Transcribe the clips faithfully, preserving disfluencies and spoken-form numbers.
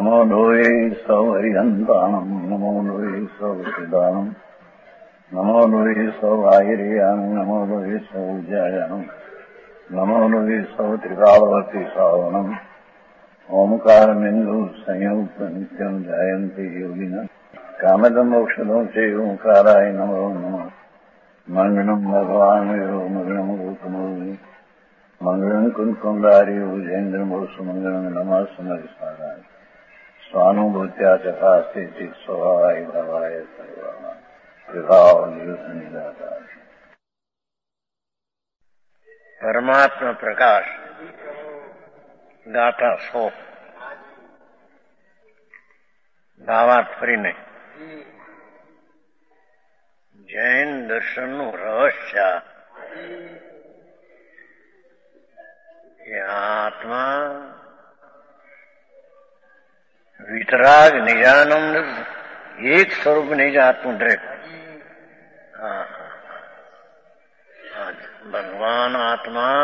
નમો લોહે સૌ હરિહંતાણમ નમો લોહે સૌ સિદ્ધાણમ નમો લોહે સૌ આહિર્યાણમ નમો લોહે સૌ જયાણમ નમો લોહે સૌ ત્રિકાળવતી શ્રાવણમ ઓમકાર બિંદુ સંયુક્ત નિત્યમ જાયંતી યોગિના કામદમ મોક્ષદો છે ઓંકારાય નમો નમઃ મંગળમ ભગવાન મંગળમ ગૌતમોની મંગળમ કુંકુંદારી ઉજેન્દ્રમોસુ મંગળમ નમઃ સમરિસ્મરાય સ્વાનુભૂત્યા ચકાસ્તે ચિત સ્વભાવાય ભાવાય સર્વા વિભાવ નિદાતા પરમાત્મા પ્રકાશ ગાથા સો ભાવાર્થ ફરીને જૈન દર્શનનું રહસ્ય કે આત્મા વિતરાગ નિજાનંદ એક સ્વરૂપ નિજ આત્મદ્રેક. ભગવાન આત્મા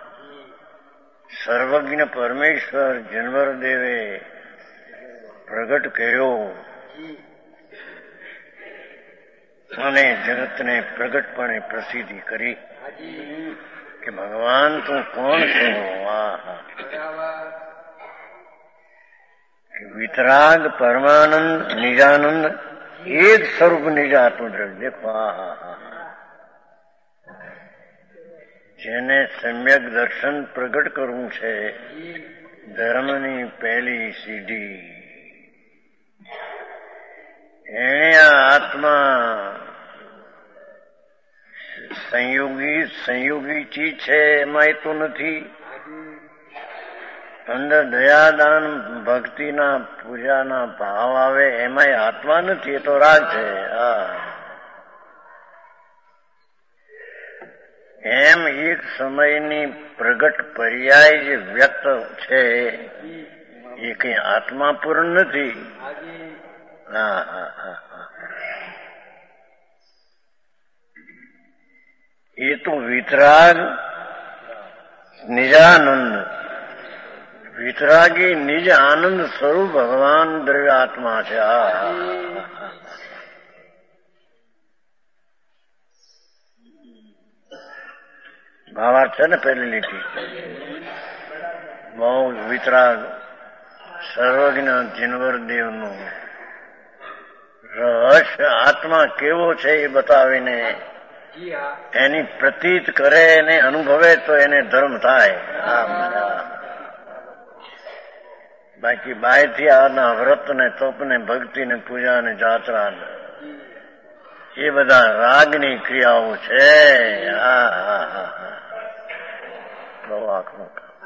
સર્વજ્ઞ પરમેશ્વર જન્મર દેવે પ્રગટ કર્યો અને જગતને પ્રગટપણે પ્રસિદ્ધિ કરી કે ભગવાન તું કોણ છો. વિતરાગ પરમાનંદ નિજાનંદ એક સ્વરૂપ નિજ આત્મદ્રવ્ય. દેખો આ જેને સમ્યક દર્શન પ્રગટ કરવું છે ધર્મની પહેલી સીડી એને આ આત્મા સંયોગી સંયોગી ચીજ છે એમાં એ તો નથી. અંદર દયાદાન ભક્તિના પૂજાના ભાવ આવે એમાં આત્મા નથી, એ તો રાગ છે. હા એમ એક સમયની પ્રગટ પર્યાય જે વ્યક્ત છે એ કઈ આત્મા પૂર્ણ નથી. હા હા હા હા એ તો વિતરાગ નિજાનંદ વિતરાગી નિજ આનંદ સ્વરૂપ ભગવાન દ્રવ્ય આત્મા છે. ભાવાર્થ છે ને પહેલી લીટી બહુ વિતરાગ સર્વજ્ઞ જિનવર દેવનું રહસ્ય આત્મા કેવો છે એ બતાવીને એની પ્રતીત કરે એને અનુભવે તો એને ધર્મ થાય. બાકી બાયથી આના વ્રત ને તપ ને ભક્તિ ને પૂજા ને જાત્રા એ બધા રાગની ક્રિયાઓ છે. હા હા હા હા બહુ આખું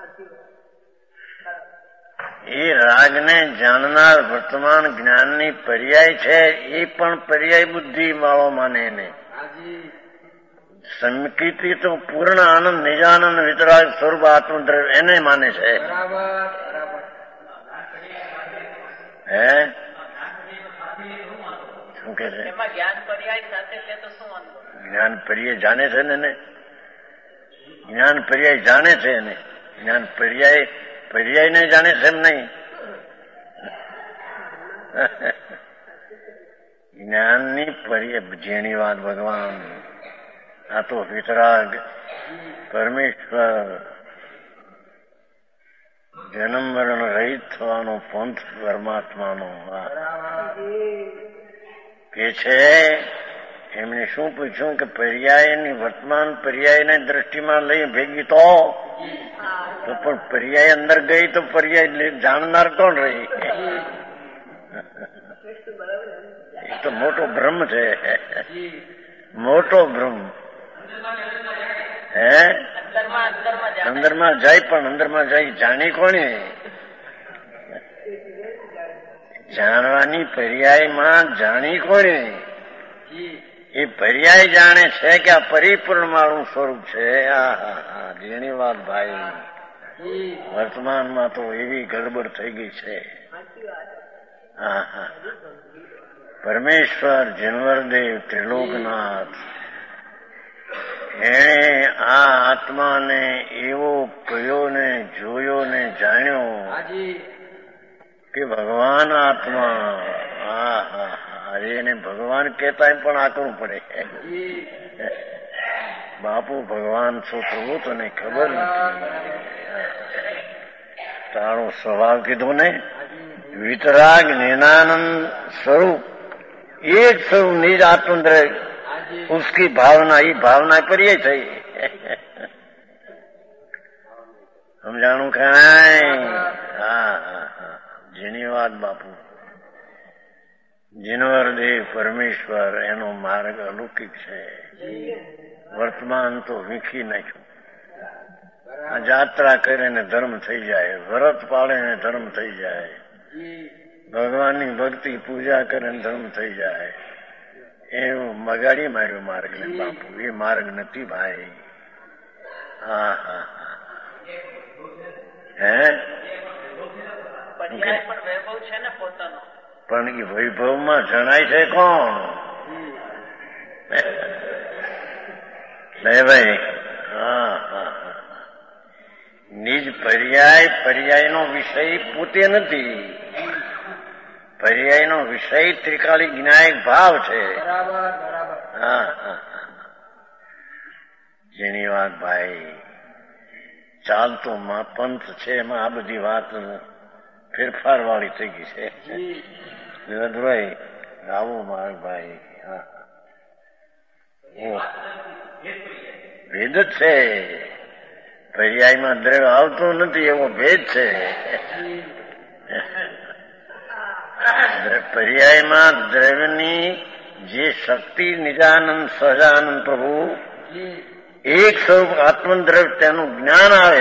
એ રાગને જાણનાર વર્તમાન જ્ઞાનની પર્યાય છે. એ પણ પર્યાય બુદ્ધિ વાળો માને એને સંકિતિ તો પૂર્ણ આનંદ નિજાનંદ વિતરાગ સ્વરૂપ આત્મદ્રવ્ય એને માને છે. હે શું કે છે? જ્ઞાન પર્યાય જાણે છે ને જ્ઞાન પર્યાય જાણે છે ને જ્ઞાન પર્યાય પર્યાય ને જાણે છે એમ નહીં. જ્ઞાનની પર્યાય જેની વાત ભગવાન આ તો વિતરાગ પરમેશ્વર જન્મ મરણ રહિત થવાનો પંથ પરમાત્માનો કે છે. એમને શું પૂછ્યું કે પર્યાયની વર્તમાન પર્યાયને દ્રષ્ટિમાં લઈ ભેગી તો તો પણ પર્યાય અંદર ગઈ તો પર્યાય જાણનાર કોણ રહી? એ તો મોટો ભ્રમ છે, મોટો ભ્રમ. હે અંદરમાં જાય પણ અંદરમાં જાય જાણી કોને? જાણવાની પર્યાયમાં જાણી કોને? એ પર્યાય જાણે છે કે આ પરિપૂર્ણ મારું સ્વરૂપ છે. આ જેની વાત ભાઈ વર્તમાનમાં તો એવી ગડબડ થઈ ગઈ છે. હા હા પરમેશ્વર જન્મરદેવ ત્રિલોકનાથ એણે આ આત્માને એવો કયો ને જોયો ને જાણ્યો કે ભગવાન આત્મા. હા હા હા એને ભગવાન કહેતા પણ આકરું પડે. બાપુ ભગવાન છો પ્રભુ તને ખબર નથી. તારો સ્વભાવ કીધો ને વિતરાગ જ્ઞાનાનંદ સ્વરૂપ એક સ્વરૂપ નિજ આત્મદ્રવ્ય उसकी भावना ये भावना पर ये થઈ સમજાણું કાંઈ. હા હા હા જેની વાત બાપુ જીનવર દેવ પરમેશ્વર એનો માર્ગ અલૌકિક છે. વર્તમાન તો વીખી નાખ્યું. આ જાત્રા કરીને ધર્મ થઈ જાય, વ્રત પાળે ને ધર્મ થઈ જાય, ભગવાનની ભક્તિ પૂજા કરે ને ધર્મ થઈ જાય. એવું મગાડી માર્યો માર્ગ ને બાપુ. એ માર્ગ નથી ભાઈ. હા હા હા હે પણ એ વૈભવમાં જણાય છે કોણ? લે ભાઈ. હા હા નિજ પર્યાય પર્યાયનો વિષય પોતે નથી. પર્યાયનો વિષય ત્રિકાળી જ્ઞાયક ભાવ છે. હા હા જેની વાત ભાઈ ચાલતો માં પંથ છે એમાં આ બધી વાત ફેરફાર વાળી થઈ ગઈ છે. ભાઈ આવો માર્ગ ભાઈ. હા ભેદ જ છે. પર્યાયમાં દ્રવ્ય આવતો નથી એવો ભેદ છે. પર્યાયમાં દ્રવ્યની જે શક્તિ નિજાનંદ સહજાનંદ પ્રભુ એક સ્વરૂપ આત્મદ્રવ્ય તેનું જ્ઞાન આવે,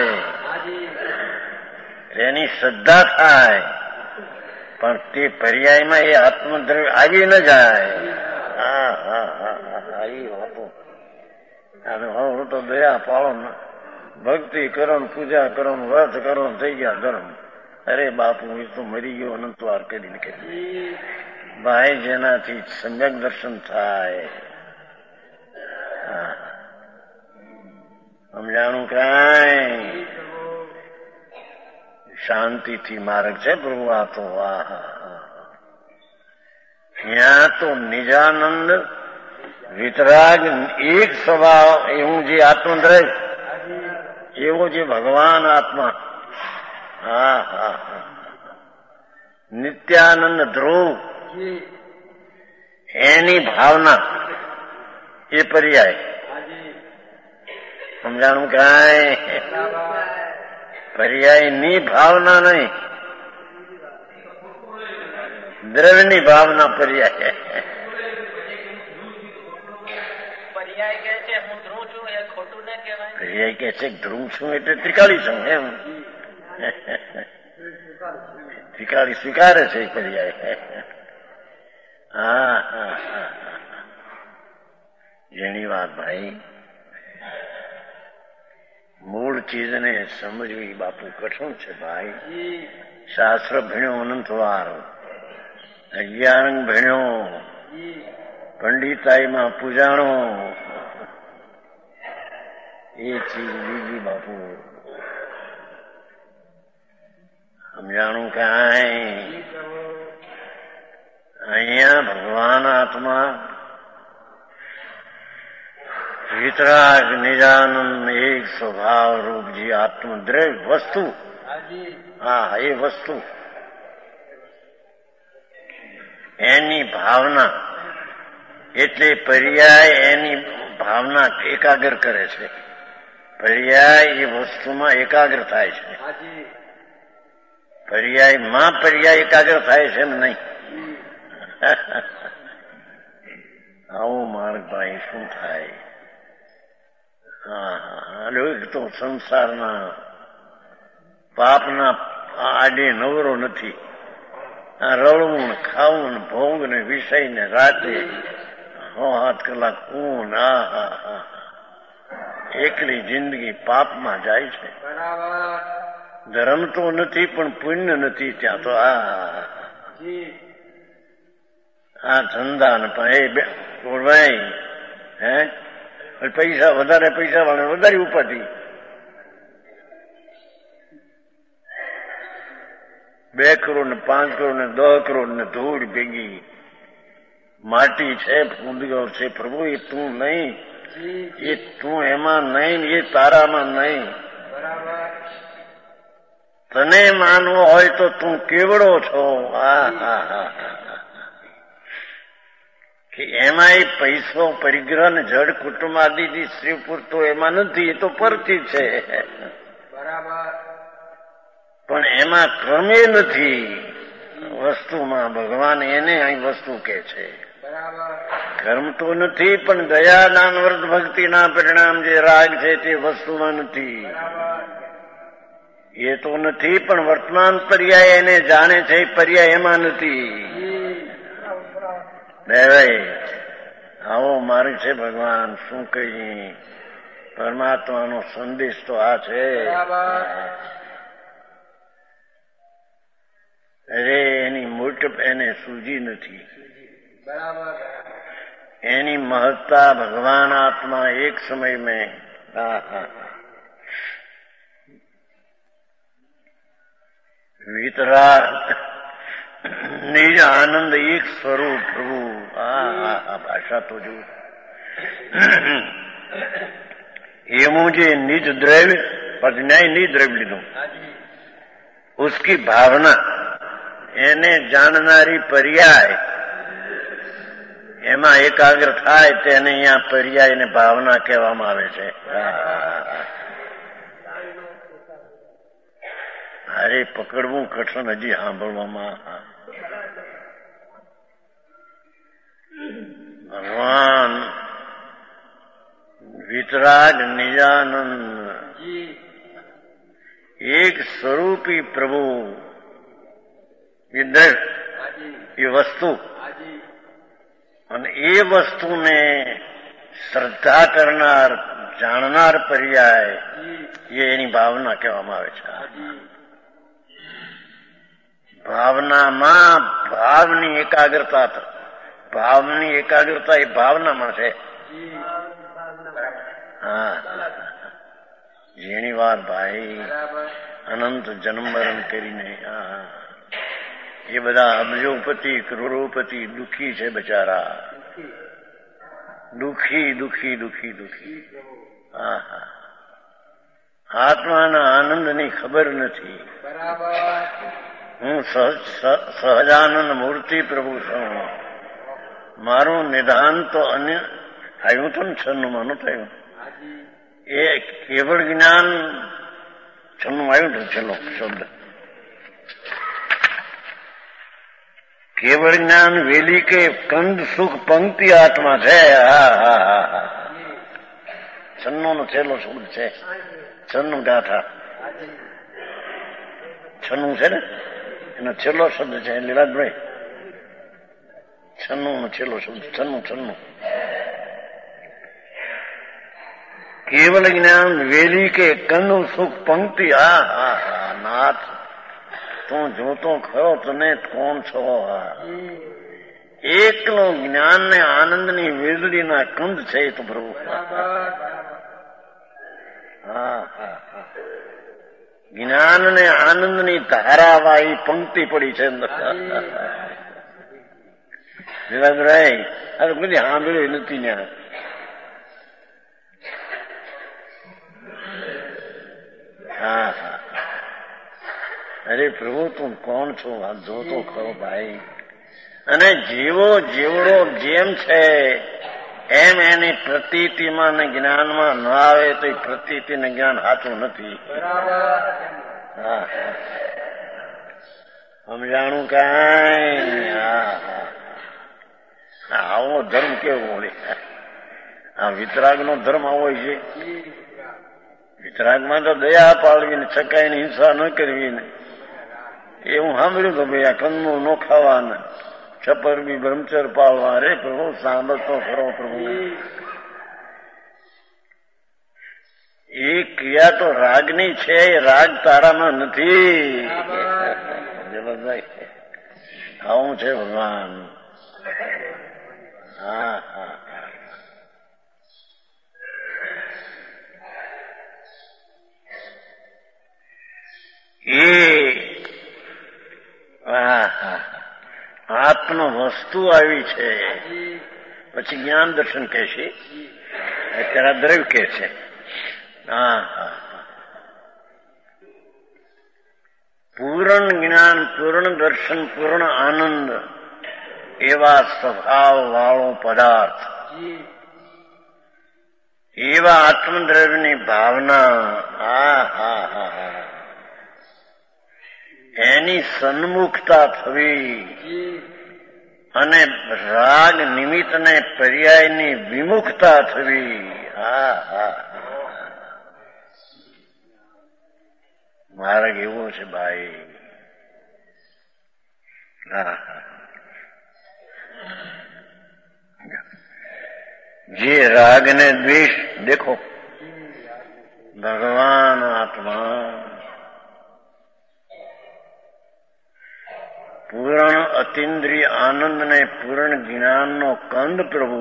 તેની શ્રદ્ધા થાય, પણ તે પર્યાયમાં એ આત્મદ્રવ્ય આવી ન જાય. હા હા હા હા એ વાતો હું તો દયા પાળો ભક્તિ કરો ને પૂજા કરો ને વ્રત કરો ને થઈ ગયા ધર્મ. અરે બાપુ એ તો મરી ગયો અનંતવાર કરીને કે ભાઈ જેનાથી સમ્યક દર્શન થાય. સમજાણું કાંઈ. શાંતિથી માર્ગ છે પ્રભુ આ તો. ત્યાં તો નિજાનંદ વિતરાગ એક સ્વભાવ એવું જે આત્મદ્રવ્ય એવો જે ભગવાન આત્મા. હા હા હા નિત્યાનંદ ધ્રુવ એની ભાવના એ પર્યાય. સમજાણું કાંઈ. પર્યાયની ભાવના નહીં, દ્રવ્યની ભાવના પર્યાય. પર્યાય કે છે હું ધ્રુવ છું એ ખોટું ના કહેવાય. પર્યાય કે છે ધ્રુવ છું એટલે ત્રિકાળી છું એમ. ત્રિકાળી સ્વીકારે છે પર્યાય. હા હા હા જેની વાત ભાઈ મૂળ ચીજને સમજવી બાપુ કઠણ છે ભાઈ. શાસ્ત્ર ભણ્યો અનંત વાર, અગિયારંગ ભણ્યો, પંડિતાઈમાં પૂજાણો, એ ચીજ બીજી બાપુ. સમજાણું કાંઈ. અહીંયા ભગવાન આત્મા વિતરાગ નિજાનંદ એક સ્વભાવ રૂપ જે આત્મદ્રવ્ય વસ્તુ. હા એ વસ્તુ એની ભાવના એટલે પર્યાય એની ભાવના એકાગ્ર કરે છે. પર્યાય એ વસ્તુમાં એકાગ્ર થાય છે. પર્યાયમાં પર્યાય એકાગ્ર થાય છે એમ નહીં. આવો માર્ગ ભાઈ શું થાય. હા લોક તો સંસારના પાપના આડે નવરો નથી. આ રળવું ખાવું ને ભોગ ને વિષય ને રાતે હો હાથ કલાક ઊન. હા હા હા એકલી જિંદગી પાપમાં જાય છે. ધર્મ તો નથી પણ પુણ્ય નથી ત્યાં તો. આ આ ધંધા ને પણ એ ભાઈ હે પૈસા વધારે પૈસા વાળા વધારે ઉપાધિ. બે કરોડ ને પાંચ કરોડ ને દસ કરોડ ને ધૂળ ભેગી માટી છે, ફૂંદીઓ છે. પ્રભુ એ તું નહીં, એ તું એમાં નહીં, એ તારામાં નહીં. તને માનવો હોય તો તું કેવડો છો. આ હા હા કે એમાં એ પૈસો પરિગ્રહ ને જડ કુટુંબ આદિથી સ્ત્રી પૂરતો એમાં નથી, એ તો પરથી છે. પણ એમાં ક્રમે નથી વસ્તુમાં. ભગવાન એને અહીં વસ્તુ કે છે. કર્મ તો નથી, પણ દયા દાન વ્રત ભક્તિના પરિણામ જે રાગ છે તે વસ્તુમાં નથી. એ તો નથી, પણ વર્તમાન પર્યાય એને જાણે છે, પર્યાય એમાં નથી. ભાઈ આવો માર્ગ છે ભગવાન. શું કહીએ, પરમાત્માનો સંદેશ તો આ છે. અરે એની મૂર્ત એને સૂજી નથી. એની મહત્તા ભગવાન આત્મા એક સમય મેં વિતરાગ નિજ આનંદ એક સ્વરૂપ પ્રભુ. આ ભાષા તો જો એમું જે નિજ દ્રવ્ય પ્રજ્ઞાય નિજ દ્રવ્ય લીધું, ઉસકી ભાવના એને જાણનારી પર્યાય એમાં એકાગ્ર થાય તેને અહીંયા પર્યાય ને ભાવના કહેવામાં આવે છે. અરે પકડવું કઠણ, હજી સાંભળવામાં. ભગવાન વિતરાગ નિજાનંદ એક સ્વરૂપી પ્રભુ એ દ્રવ્ય, એ વસ્તુ, અને એ વસ્તુને શ્રદ્ધા કરનાર જાણનાર પર્યાય એ એની ભાવના કહેવામાં આવે છે. ભાવનામાં ભાવની એકાગ્રતા, ભાવની એકાગ્રતા એ ભાવનામાં છે. હા જેની વાત ભાઈ અનંત જન્મ મરણ કરીને એ બધા અબજોપતિ કરોડોપતિ દુઃખી છે બચારા. દુઃખી દુઃખી દુઃખી દુઃખી. હા હા આત્માના આનંદની ખબર નથી. હું સહજાનંદ મૂર્તિ પ્રભુ છું. મારું નિધાન તો અન્ય થયું હતું ને છન્નું માનું થયું. એ કેવળ જ્ઞાન છન્નું આવ્યું હતું. છેલ્લો શબ્દ કેવળ જ્ઞાન વેલી કે કંદ સુખ પંક્તિ આત્મા છે. હા હા હા હા છન્નો નો છેલ્લો શબ્દ છે. છન્નું ગાથા છન્નું છે ને એનો છેલ્લો શબ્દ છે. લીલાજભાઈ છન્નું નો છેલ્લો શબ્દ છન્નું છન્નું. કેવલ જ્ઞાન વેલી કે કંદ સુખ પંક્તિ. હા હા હા નાથ તું જોતો ખરો તને કોણ છો. એકલો જ્ઞાન ને આનંદ ની વીજળીના કંદ છે તો પ્રભુ. હા હા હા જ્ઞાન ને આનંદ ની ધારાવાહી પંક્તિ પડી છે અંદર. વિરાગરાય આ તો બધી સાંભળ્યું નથી ત્યાં. હા હા અરે પ્રભુ તું કોણ છો આ જોતો ખરો ભાઈ. અને જીવો જીવડો જેમ છે એમ એની પ્રતીતિમાં ને જ્ઞાનમાં ન આવે તો એ પ્રતીતિ ને જ્ઞાન સાચું નથી. હા સમજાણું કાંઈ. આવો ધર્મ કેવો મળે. આ વિતરાગ નો ધર્મ આવો છે. વિતરાગમાં તો દયા પાડવી ને છકાઈ ને હિંસા ન કરવી ને એ હું સાંભળ્યું તો ભાઈ આ કંદનું ન ખાવાના છપર બી બ્રહ્મચર પાળવા. રે પ્રભુ સાંભળતો ખરો પ્રભુ. એ ક્રિયા તો રાગની છે, રાગ તારામાં નથી. આવું છે ભગવાન. હા હા એ હાથમાં વસ્તુ આવી છે, પછી જ્ઞાન દર્શન કહેશે, અત્યારે દ્રવ્ય કહે છે. હા હા પૂર્ણ જ્ઞાન, પૂર્ણ દર્શન, પૂર્ણ આનંદ એવા સ્વભાવ વાળો પદાર્થ, એવા આત્મદ્રવ્યની ભાવના, હા હા હા હા એની સન્મુખતા થવી અને રાગ નિમિત્તને પર્યાયની વિમુખતા થવી. હા હા માર્ગ એવો છે ભાઈ. હા જે રાગ ને દ્વેષ, દેખો ભગવાન આત્મા પૂર્ણ અતિન્દ્રિય આનંદ ને પૂર્ણ જ્ઞાનનો કંદ પ્રભુ.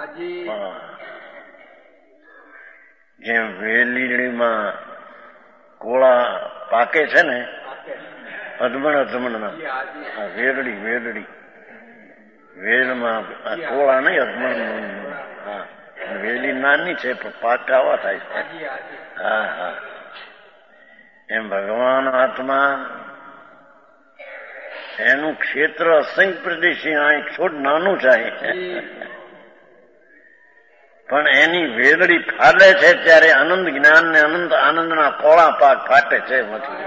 જેમ વેલીડીમાં કોળા પાકે છે ને, અધમણ અધમણના, વેરડી વેરડી વેલમાં કોળા નહીં, અધમણ. હા વેલી નાની છે પણ પાકા આવા થાય છે. હા હા એમ ભગવાન આત્મા એનું ક્ષેત્ર અસંખ્ય પ્રદેશી, અહીં છોડ નાનું છે, પણ એની વેલડી ફાલે છે ત્યારે આનંદ જ્ઞાન ને અનંત આનંદના કોળા પાક ફાટે છે.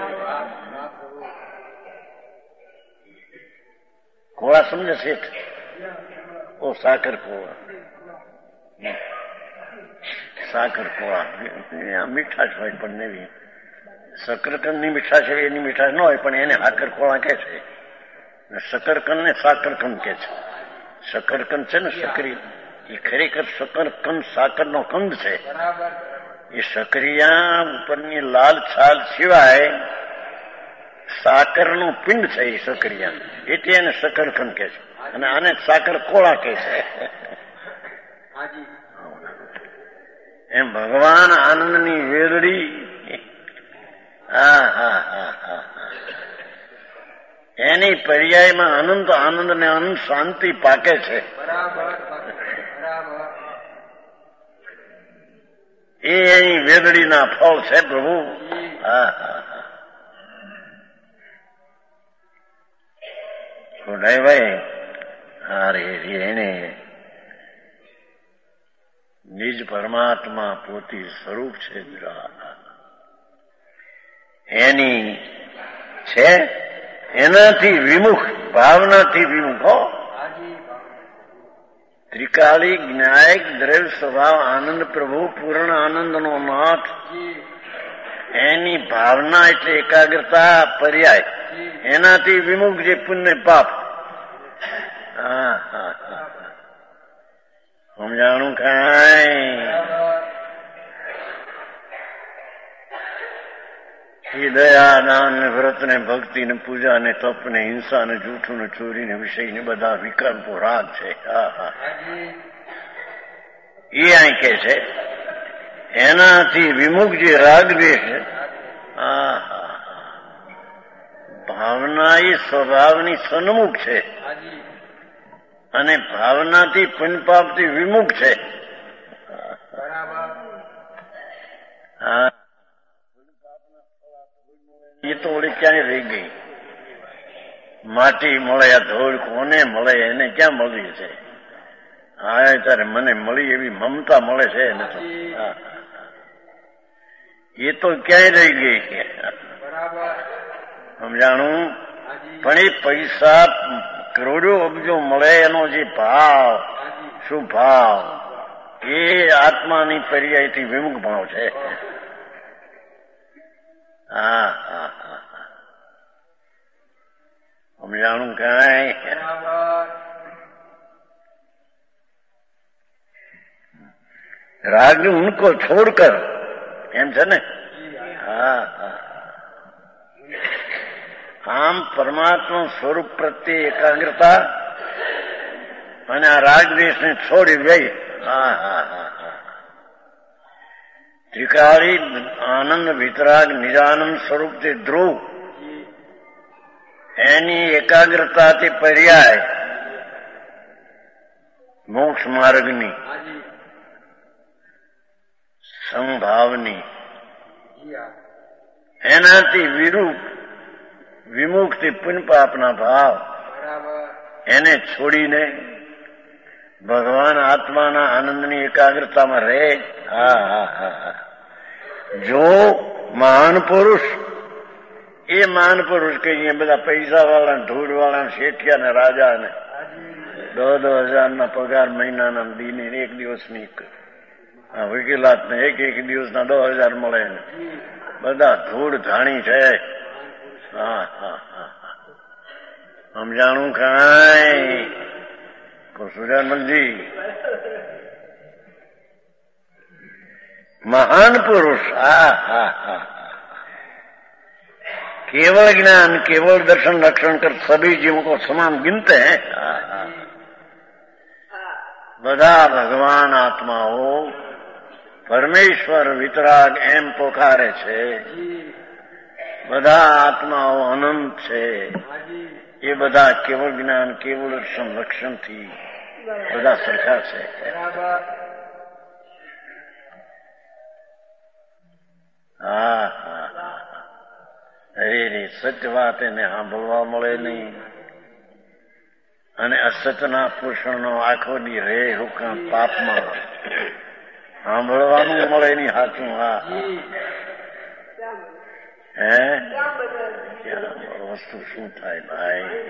કોળા સમજે શેઠ? ઓ સાકર કોળા, સાકર કોળા મીઠાશ હોય પણ એવી શકરકંદ ની મીઠાશ હોય, એની મીઠાશ ન હોય પણ એને સાકર કોળા કે છે. શકરકંદ ને સાકરકંદ કે છે. શકરકંદ છે ને સક્રિય, એ ખરેખર શકરકંદ સાકરનો કંદ છે. એ સક્રિયા ઉપરની લાલ છાલ સિવાય સાકરનું પિંડ છે. એ સક્રિયા એટલે એને શકરકંદ કે છે, અને આને સાકર કોળા કે છે. એમ ભગવાન આનંદની વેરડી, હા હા હા હા એની પર્યાયમાં અનંત આનંદ ને અનંત શાંતિ પાકે છે. એ એની વેદડીના ફળ છે પ્રભુ. હા હા છોડાય ભાઈ. હારે એને નિજ પરમાત્મા પોતી સ્વરૂપ છે, એની છે એનાથી વિમુખ, ભાવનાથી વિમુખ. હો ત્રિકાળી જ્ઞાયક દ્રવ્ય સ્વભાવ આનંદ પ્રભુ પૂર્ણ આનંદનો નાથ, એની ભાવના એટલે એકાગ્રતા પર્યાય, એનાથી વિમુખ જે પુણ્ય પાપ. હા હા હા સમજાણું કાંઈ? એ દયા, દાન ને વ્રત ને ભક્તિ ને પૂજા ને તપ ને હિંસા ને જૂઠું ને ચોરી ને વિષય ને બધા વિકલ્પો રાગ છે. હા હા એ અહીં કે છે એનાથી વિમુખ જે રાગ દે છે. હા હા ભાવના એ સ્વભાવની સન્મુખ છે અને ભાવનાથી પુણ્યપાપથી વિમુખ છે. હા એ તો ઓળી ક્યાંય રહી ગઈ. માટી મળે, આ ધોળ કોને મળે, એને ક્યાં મળી છે? હા ત્યારે મને મળી એવી મમતા મળે છે એને તો. એ તો ક્યાંય રહી ગઈ. સમજાણું? પણ એ પૈસા કરોડો અબજો મળે એનો જે ભાવ, શું ભાવ, એ આત્માની પર્યાયથી વિમુખ ભાવ છે. હા હા હા સમજાણું કાંઈ? રાગ ઉनको છોડકર એમ છે ને. હા હા આમ પરમાત્મા સ્વરૂપ પ્રત્યે એકાગ્રતા અને આ રાગદ્વેષને છોડી ગઈ. હા હા હા હા ત્રિકાળી આનંદ વિતરાગ નિજાનંદ સ્વરૂપથી ધ્રુવ, એની એકાગ્રતાથી પર્યાય મોક્ષ માર્ગની, સંભાવની, એનાથી વિરૂપ વિમુક્તિ પુણ્યપાપના ભાવ એને છોડીને ભગવાન આત્માના આનંદની એકાગ્રતામાં રહે. હા હા હા હા જો મહાન પુરુષ, એ મહાન પુરુષ કે અહીંયા બધા પૈસા વાળા, ધૂળ વાળા, શેઠિયા ને રાજા ને દો દો હજારના પગાર મહિનાના દીને એક દિવસની વકીલાત ને એક એક દિવસના દો હજાર મળે ને બધા ધૂળ ધાણી છે. હા હા હા સમજાણું કાંઈ સુજાનંદજી? महान पुरुष, हा हा हा केवल ज्ञान केवल दर्शन लक्षण कर सभी जीवों को समान गिनते हैं. બધા ભગવાન આત્માઓ પરમેશ્વર વિતરાગ એમ પોકારે છે. બધા આત્માઓ અનંત છે. એ બધા કેવળ જ્ઞાન કેવળ દર્શન લક્ષણથી બધા સરખા છે. હા હા અરે રે સત્ય વાત એને સાંભળવા મળે નહીં અને અસતના પોષણનો આખો દી રે હુકમ પાપમાં સાંભળવાનું મળે નહીં. સાચું? હા હે વસ્તુ શું થાય ભાઈ?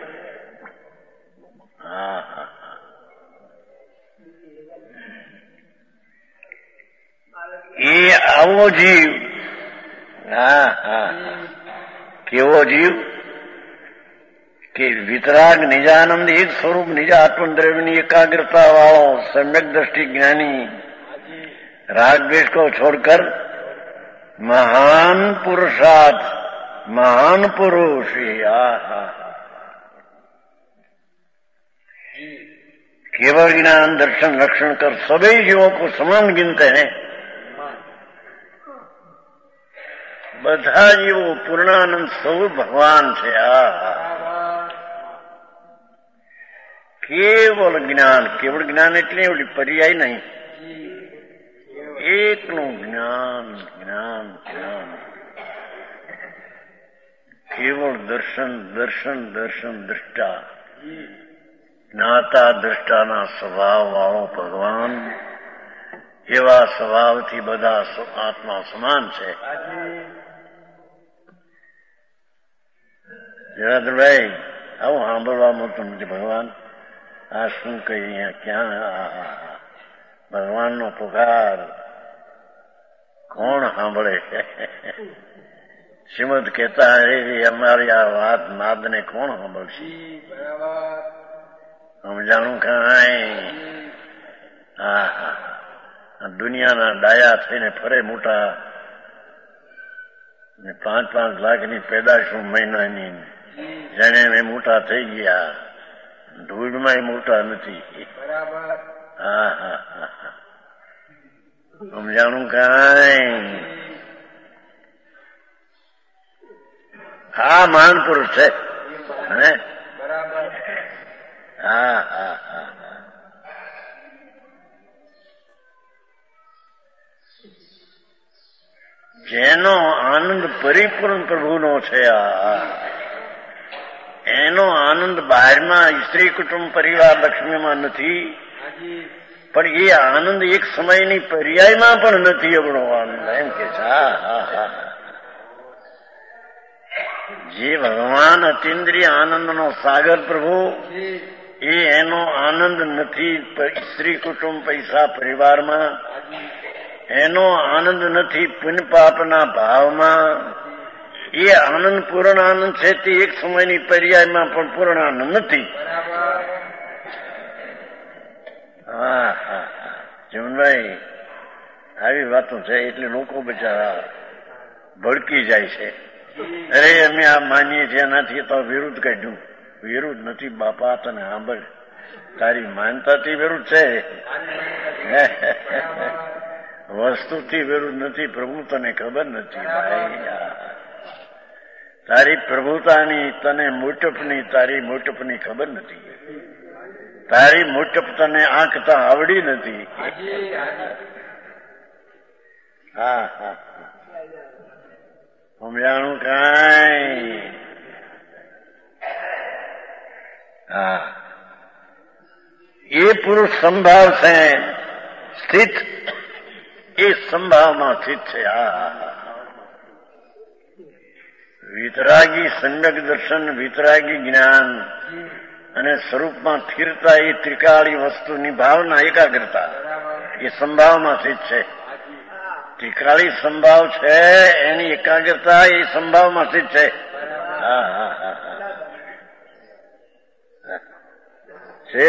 હા હા એ આવો જીવ, હા હા કેવો જીવ કે વિતરાગ નિજાનંદ એક સ્વરૂપ નિજ આત્મદ્રવ્યની એકાગ્રતા વાળો સમ્યક દ્રષ્ટિ જ્ઞાની राग द्वेष को छोड़कर महान पुरुषार्थ, महान पुरुष, केवल ज्ञान दर्शन लक्षण कर सभी जीवों को समान गिनते हैं. બધા જીવો પૂર્ણાનંદ સ્વરૂપ ભગવાન છે. આ કેવળ જ્ઞાન, કેવળ જ્ઞાન એટલે એવડી પર્યાય નહીં, એકનું જ્ઞાન જ્ઞાન જ્ઞાન કેવળ દર્શન દર્શન દર્શન દ્રષ્ટા, જ્ઞાતા દ્રષ્ટાના સ્વભાવ વાળો ભગવાન. એવા સ્વભાવથી બધા આત્મા સમાન છે. જયરાજભાઈ આવું સાંભળવા મળતું નથી. ભગવાન આ શું કઈ અહીંયા ક્યાં ભગવાનનો પુકાર કોણ સાંભળે? શ્રીમદ કહેતા હે અમારી આ વાત નાદને કોણ સાંભળશે? સમજાણું કાંઈ? હા હા દુનિયાના ડાયા થઈને ફરે મોટા, પાંચ પાંચ લાખની પેદાશો મહિનાની, જેને મેં મોટા થઈ ગયા, ધૂળમાં મોટા નથી. હા હા હા સમજાણું કાંઈ? હા મહાન પુરુષ છે. હે હા હા હા જેનો આનંદ પરિપૂર્ણ પ્રભુનો છે, આ એનો આનંદ બહારમાં સ્ત્રી કુટુંબ પરિવાર લક્ષ્મીમાં નથી, પણ એ આનંદ એક સમયની પર્યાયમાં પણ નથી. એવડો આનંદ એમ કે છે. હા હા હા જે ભગવાન અતિન્દ્રિય આનંદનો સાગર પ્રભુ, એ એનો આનંદ નથી સ્ત્રી કુટુંબ પૈસા પરિવારમાં, એનો આનંદ નથી પુણ્ય પાપના ભાવમાં. એ આનંદ પૂર્ણ આનંદ છે તે એક સમયની પર્યાયમાં પણ પૂર્ણ આનંદ નથી. હા હા હા જીવનભાઈ આવી વાતો છે એટલે લોકો બચારા ભડકી જાય છે. અરે અમે આ માનીએ છીએ એનાથી તો વિરુદ્ધ કાઢ્યું. વિરુદ્ધ નથી બાપા, તને સાંભળ, તારી માનતાથી વિરુદ્ધ છે, વસ્તુથી વિરુદ્ધ નથી. પ્રભુ તને ખબર નથી ભાઈ. તારી પ્રભુતાની, તને મોટપની, તારી મોટપની ખબર નથી. તારી મોટપ તને આંખતા આવડી નથી. હા હા સમજાણું કાંઈ? હા એ પુરુષ સંભાવ છે સ્થિત, એ સંભાવમાં સ્થિત છે. હા વિતરાગી સંડક દર્શન, વિતરાગી જ્ઞાન અને સ્વરૂપમાં સ્થિરતા, એ ત્રિકાળી વસ્તુની ભાવના, એકાગ્રતા, એ સંભાવમાં સ્થિત છે. ત્રિકાળી સંભાવ છે એની એકાગ્રતા, એ સંભાવમાં સ્થિત છે. હા હા હા છે.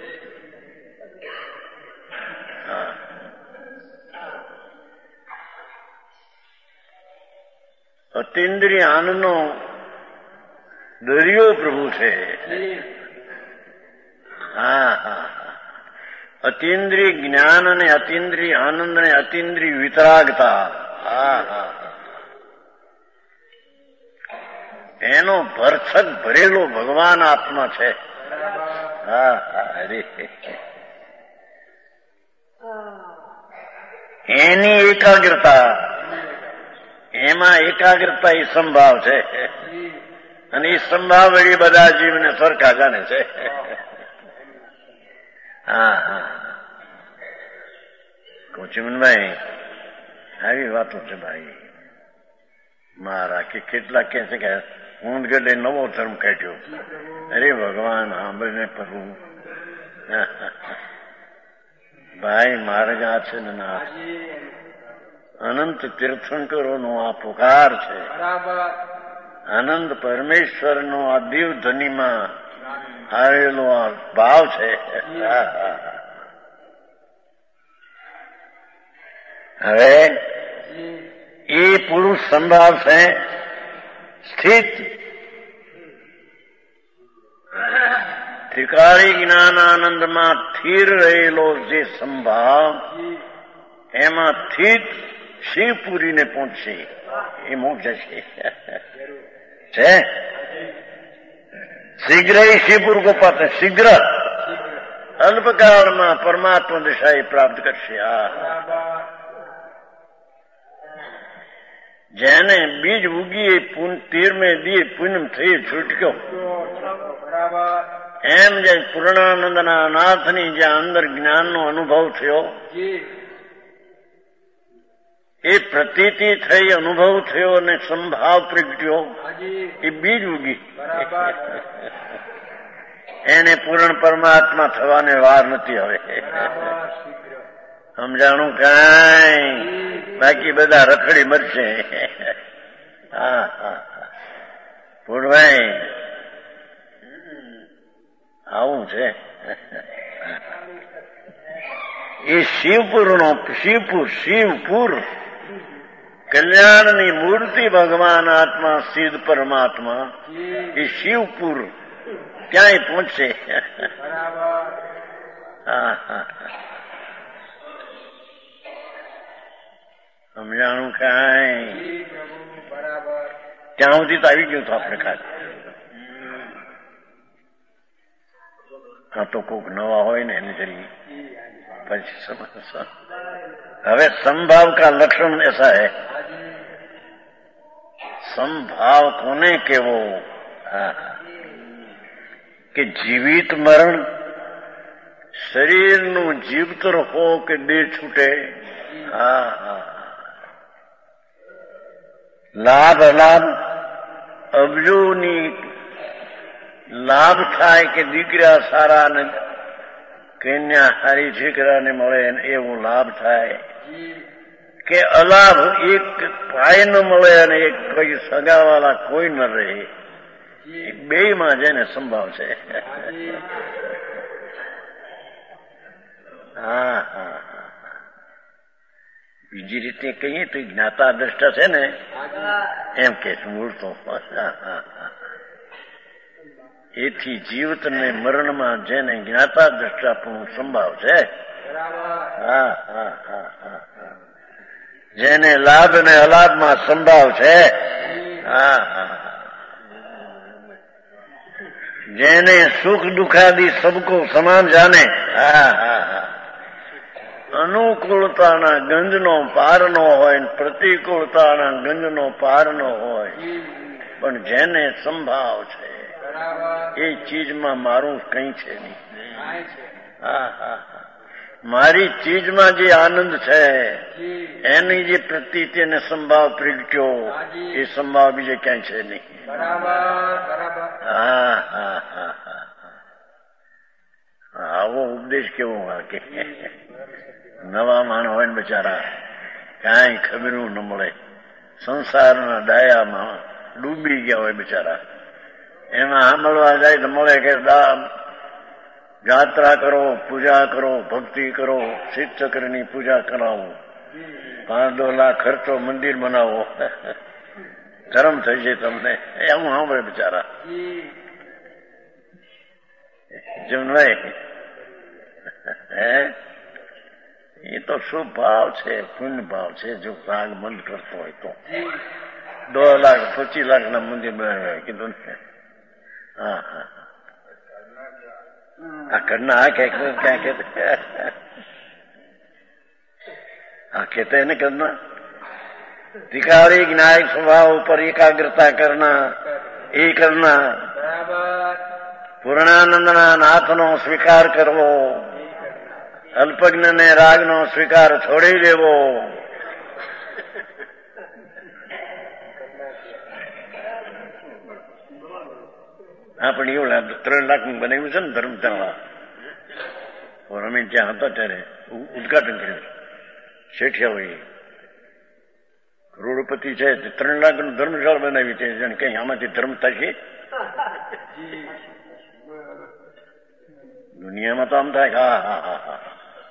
અતિન્દ્રિય આનંદનો દરિયો પ્રભુ છે. હા હા અતિન્દ્રિય જ્ઞાન અને અતિન્દ્રિય આનંદ અને અતિન્દ્રિય વિતરાગતા. હા હા એનો ભરસક ભરેલો ભગવાન આત્મા છે. હા હા અરે એની એકાગ્રતા, એમાં એકાગ્રતા એ સંભાવ છે અને એ સંભાવ વળી બધા જીવને સરખા જાણે છે. હા હા કોચિમનભાઈ આવી વાતો છે ભાઈ મારા. કે કેટલા કે છે કે હું ગઢે નવો ધર્મ કાઢ્યો. અરે ભગવાન સાંભળીને પ્રભુ ભાઈ માર્ગ આ છે ને ના અનંત તીર્થંકરોનો આ પુકાર છે. આનંદ પરમેશ્વરનો આ દીવ ધનીમાં આવેલો આ ભાવ છે. હવે એ પુરુષ સંભાવ છે સ્થિત. ત્રિકાળી જ્ઞાનાનંદમાં સ્થિર રહેલો જે સંભાવ, એમાં સ્થિત શિવપુરીને પહોંચશે એ મોક્ષ છે. છે શીઘ્ર શિવપુર ગોપાત, શીઘ્ર અલ્પકાળમાં પરમાત્મા દિશા એ પ્રાપ્ત કરશે. આ જેને બીજ ઉગીએ તેરમે દીએ પૂનમ થઈ છૂટક્યો, એમ જે પૂર્ણાનંદના નાથની જ્યાં અંદર જ્ઞાનનો અનુભવ થયો, એ પ્રતીતિ થઈ, અનુભવ થયો અને સંભાવ પ્રગટ્યો, એ બીજ ઉગી. એને પૂર્ણ પરમાત્મા થવાને વાર નથી. હવે સમજાણું કાંઈ? બાકી બધા રખડી મરશે. હા હા પૂર્ણભાઈ આવું છે. એ શિવપુરનો શિવપુર શિવપુર કલ્યાણની મૂર્તિ ભગવાન આત્મા સિદ્ધ પરમાત્મા, એ શિવપુર ક્યાંય પહોંચશે. હા હા સમજાણું કાંઈ? ત્યાં સુધી તો આવી ગયું તો આપણે ખાલી. હા તો કોક નવા હોય ને એને જરી પછી સમજ. હવે સંભાવ કા લક્ષણ એસા હૈ. સંભાવ કોને કેવો? કે જીવિત મરણ, શરીરનું જીવત રહો કે દેહ છૂટે. હા હા લાભ અલાભ, અબજોની લાભ થાય કે દીકરા સારા ને કન્યા સારી દીકરાને મળે એવો લાભ થાય, કે અલાભ એક ભાઈ ન મળે અને એક કોઈ સગાવાલા કોઈ ન રહે. બે માં જેને સંભાવ છે. હા હા બીજી રીતે કહીએ તો જ્ઞાતા દ્રષ્ટા છે ને એમ કે મૂળ તો. એથી જીવત ને મરણમાં જેને જ્ઞાતા દ્રષ્ટા પણ સંભાવ છે. હા હા હા હા જેને લાભ અને અલાભમાં સંભાવ છે. હા હા જેને સુખ દુઃખાદી સબકો સમાન જાણે. હા હા હા અનુકૂળતાના ગંજનો પાર નો હોય, પ્રતિકૂળતાના ગંજનો પાર નો હોય, પણ જેને સંભાવ છે એ ચીજમાં મારું કઈ છે નહીં. હા હા હા મારી ચીજમાં જે આનંદ છે એની જે પ્રતીતિ અને સંભાવ પ્રગટ્યો એ સંભાવ બીજે ક્યાંય છે નહીં. હા હા હા હા આવો ઉપદેશ કેવો વાકે. નવા માણ હોય ને બચારા કાંઈ ખબરું ન મળે, સંસારના ડાયામાં ડૂબી ગયા હોય બચારા. એમાં સાંભળવા જાય તો મળે કે યાત્રા કરો, પૂજા કરો, ભક્તિ કરો, શિવ ચક્રની પૂજા કરાવો, પાંચ દો લાખ ખર્ચો, મંદિર બનાવો, ધર્મ થઈ જાય તમને. એવું સાંભળે બિચારા. જેમ નહીં હે એ તો શુભ ભાવ છે, પુણ્ય ભાવ છે. જો રાગ બંધ કરતો હોય તો દો લાખ પચીસ લાખ ના મંદિર બનાવ્યા કીધું ને. હા હા આ કરના આ ક્યાં કે આ कहते हैं करना धिकारी ज्ञायक स्वभाव पर एकाग्रता करना, એ करना પૂર્ણાનંદના નાથનો સ્વીકાર કરવો, અલ્પજ્ઞને રાગનો સ્વીકાર છોડી દેવો. આપણે એવું લાગે ત્રણ લાખ નું બનાવ્યું છે ને ધર્મશાળા, અમે જ્યાં હતા ત્યારે ઉદઘાટન કર્યું. શેઠિયા હોય કરોડપતિ છે, ત્રણ લાખ નું ધર્મશાળા બનાવી છે. કઈ આમાંથી ધર્મ થશે? દુનિયામાં તો આમ થાય હા હા હા હા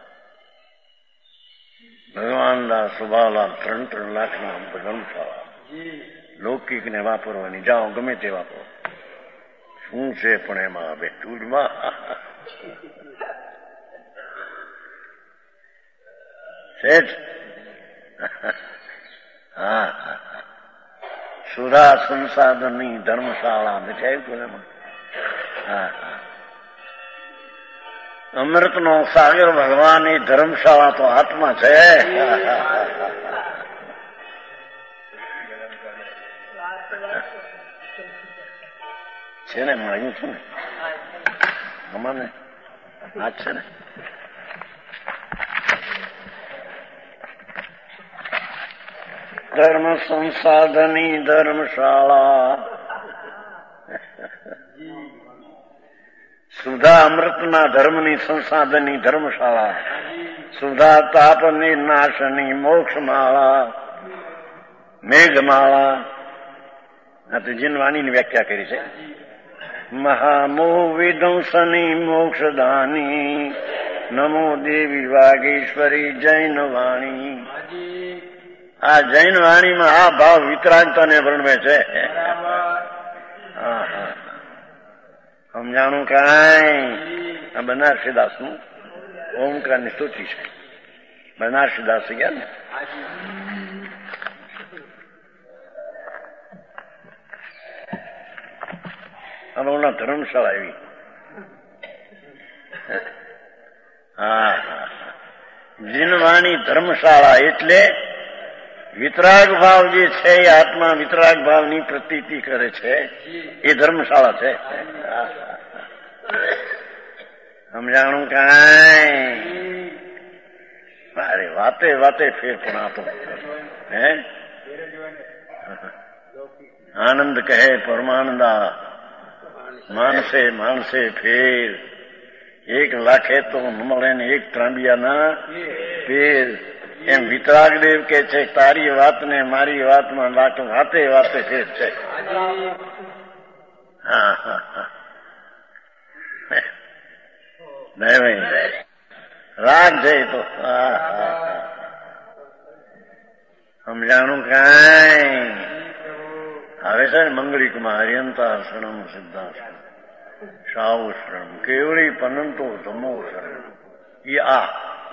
ભગવાનના સ્વભાવલા ત્રણ ત્રણ લાખ ના ધર્મશાળા લૌકિક ને વાપરવાની. જાઓ ગમે તે વાપરો, શું છે પણ એમાં હવે ટૂરમાં શેઠ. હા સુધા સંસાધનની ધર્મશાળા બેઠાયું એમાં. હા હા અમૃતનો સાગર ભગવાનની ધર્મશાળા તો આત્મા છે. છે ને મળ્યું છે ને અમાને આ છે ને. ધર્મ સંસાધની ધર્મશાળા, સુધા અમૃતના ધર્મની સંસાધનની ધર્મશાળા, સુધા તાપની નાશની મોક્ષમાળા, મેઘમાળા. આ તો જીનવાણીની વ્યાખ્યા કરી છે. મહામોહ વિધંસની મોક્ષદાની, નમો દેવી વાગેશ્વરી જૈન વાણી. આ જૈન વાણીમાં આ ભાવ વિતરાગતાને વર્ણવે છે. હા હા સમજાણું કાંઈ. આ બનારસીદાસ નું ઓમકારની સ્તુતિ છે. બનારસીદાસ ગયા ને અનુના ધર્મશાળા એવી. હા હા જીનવાણી ધર્મશાળા એટલે વિતરાગ ભાવ જે છે એ આત્મા વિતરાગ ભાવની પ્રતીતિ કરે છે એ ધર્મશાળા છે. સમજાણું કાંઈ. અરે વાતે વાતે ફેર પણ આપો હે. આનંદ કહે પરમાનંદા, માનસે માનસે ફેર. એક લાખે તો મળે ને એક ત્રાંબિયાના ફેર. એમ વિતરાગદેવ કે છે તારી વાતને મારી વાતમાં લાખ વાતે વાતે ફેર છે. હા હા હા નહીં ભાઈ રાગ છે તો. હા હા હા સમજાણું કાંઈ. હવે છે ને મંગળીકમાં હરિયંતાસણમ સિદ્ધાસણ સાવ શરણ કેવળી પનંતો ધમો શરણ. એ આ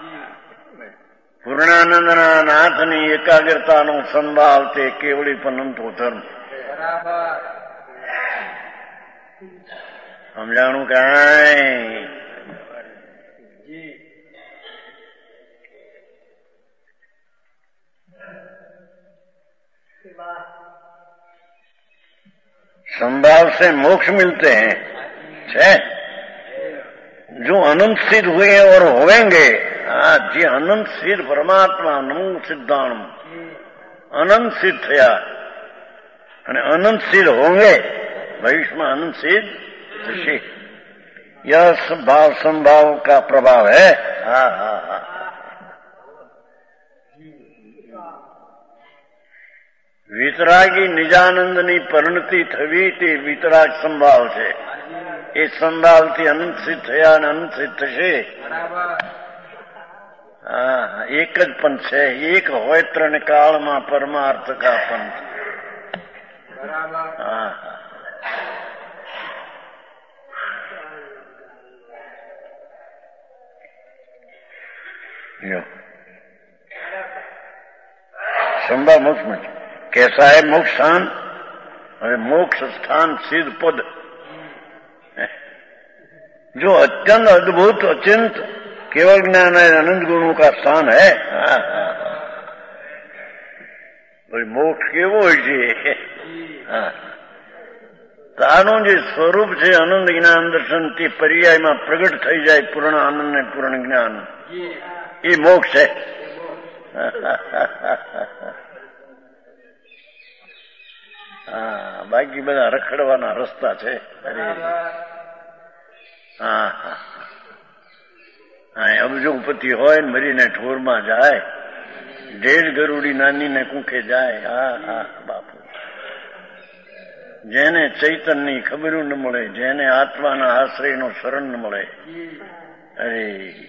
પૂર્ણાનંદના નાથની એકાગ્રતાનો સંભાવ તે કેવળી પનંતો ધર્મ. સમજાણું કાંઈ संभाव से मोक्ष मिलते हैं छे जो अनंत सिद्ध हुए और होवेंगे। हाँ जी, अनंत सिद्ध परमात्मा नमो सिद्धाणम अनंत सिद्ध थया અને અનંત સિદ્ધ હોંગે ભવિષ્યમાં अनंत सिद्ध થશે। यह भाव संभाव का प्रभाव है। हाँ हाँ हाँ વિતરાગી નિજાનંદની પરિણતિ થવી તે વિતરાગ સંભાવ છે। એ સંભાવથી અનંત સિદ્ધ થયા અને અનંત સિદ્ધ થશે। હા એક જ પંથ છે, એક હોય ત્રણ કાળમાં પરમાર્થ કા પંથ। હા સંભાવ મોક્ષ માં कैसा है मोक्ष स्थान? अरे मोक्ष स्थान सिद्ध पद जो अत्यंत अद्भुत अचिंत केवल ज्ञान है अनंत गुणों का स्थान है। भाई मोक्ष केवो है तानु जे स्वरूप है आनंद ज्ञान दर्शन ते पर्याय में प्रगट थई जाए पूर्ण आनंद ने पूर्ण ज्ञान ये मोक्ष है। હા બાકી બધા રખડવાના રસ્તા છે। હા હા હા અબજોપતિ હોય ને મરીને ઠોરમાં જાય, ઢેર ગરુડી નાની ને કુંખે જાય। હા હા બાપુ જેને ચૈતનની ખબરું ન મળે, જેને આત્માના આશ્રયનો શરણ ન મળે, અરે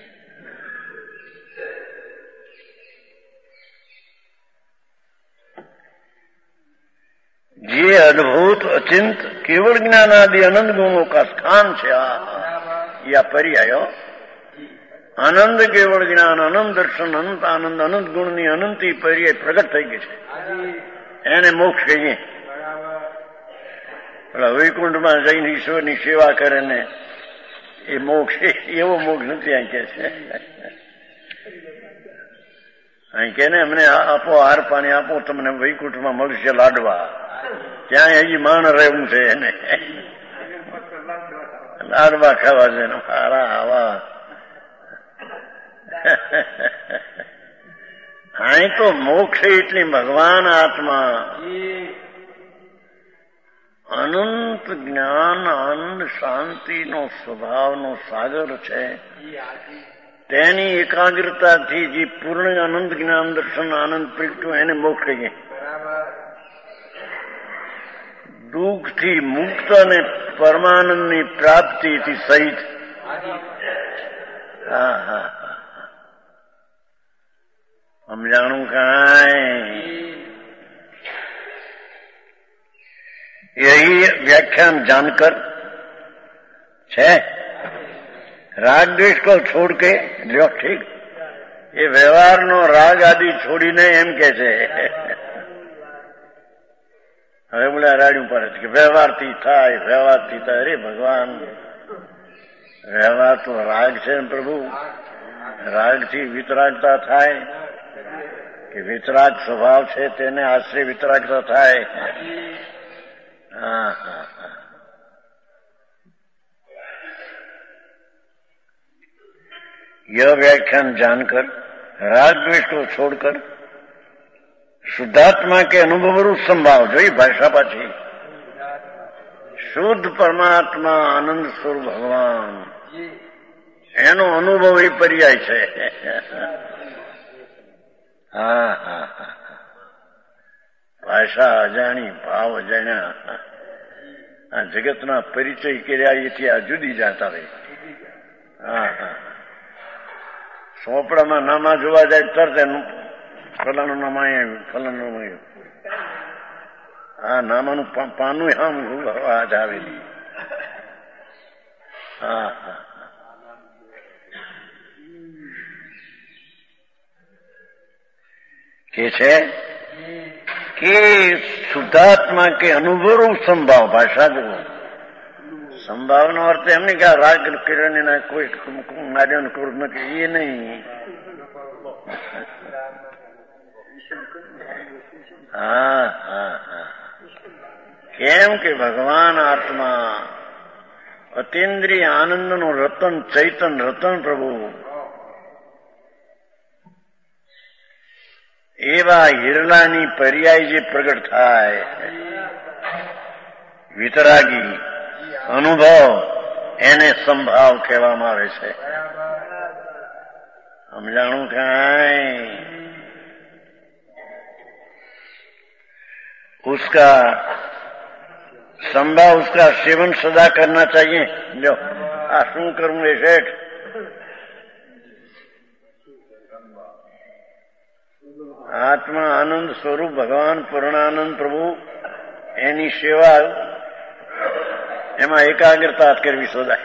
ये अद्भुत अचिंत केवल ज्ञान आदि अनंत गुणों का स्थान है। या पर्याय आनंद केवल ज्ञान अनंत दर्शन अनंत आनंद अनंत गुण अनंत पर्याय प्रगट थई गई है। एने मोक्ष कहीए। वैकुंठ में जईने ईश्वर की सेवा करे ने ये मोक्ष एवो मोक्ष नहीं। अहीं के अहीं के ने अमने आपो हार पानी आपो तमने वैकुंठ में मलशे लाडवा क्या हजी माण रहવું છે એને લાડવા ખાવા છે ને હારા આવા। હા તો મોક્ષ એટલે ભગવાન આત્મા અનંત જ્ઞાન આનંદ શાંતિનો સ્વભાવનો સાગર છે। તેની એકાગ્રતાથી જે પૂર્ણ આનંદ જ્ઞાન દર્શન આનંદ પ્રગટ્યું એને મોક્ષ કહીએ। दुख थी मुक्त ने परमानंद की प्राप्ति थी सहित। हाँ हाँ हम जानू कहाँ यही व्याख्यान जानकर छे राग द्वेष को छोड़ के जो ठीक ये व्यवहार नो राग आदि छोड़ी ने एम के छे। હવે બોલા રાડ્યું પડે છે કે વ્યવહારથી થાય વ્યવહારથી થાય। અરે ભગવાન વ્યવહાર તો રાગ છે ને પ્રભુ, રાગથી વિતરાગતા થાય કે વિતરાગ સ્વભાવ છે તેને આશ્રય વિતરાગતા થાય। હા હા હા यह व्याख्यान जानकर राग द्वेष को छोड़कर शुद्धात्मा के अनुभव रूप संभाव जो भाषा पाछी शुद्ध परमात्मा आनंद स्वरूप भगवान एनो अनुभव ही पर्याय है। हाँ हाँ हाँ भाषा अजाणी भाव अजाण्या आ जगतना परिचय कर्या एथी आ जुदी जाता रही। हाँ हाँ सोपड़ा में नामा जोवा जाए तरत एनु फलानु नाम आया फलानु नाम आया आ नामानु पानु हम आज आवेली। हाँ हाँ के छे कि शुद्धात्मा के अनुभव संभाव भाषा जो संभावना और हमने क्या राग किरण ना कोई नारियों को न ये नहीं। हाँ हाँ हाँ केम के भगवान आत्मा अतीन्द्रिय आनंद નું રતન ચૈતન રતન પ્રભુ એવા હિરલાની પર્યાય જે પ્રગટ થાય વિતરાગી અનુભવ એને સંભાવ કહેવામાં આવે છે. સમજાણું કાંઈ? उसका संभाव उसका सेवन सदा करना चाहिए. जो आ शू करूंगे सेठ आत्मा आनंद स्वरूप भगवान पूर्णानंद प्रभु एनी सेवा एमा एकाग्रता करवी सोदा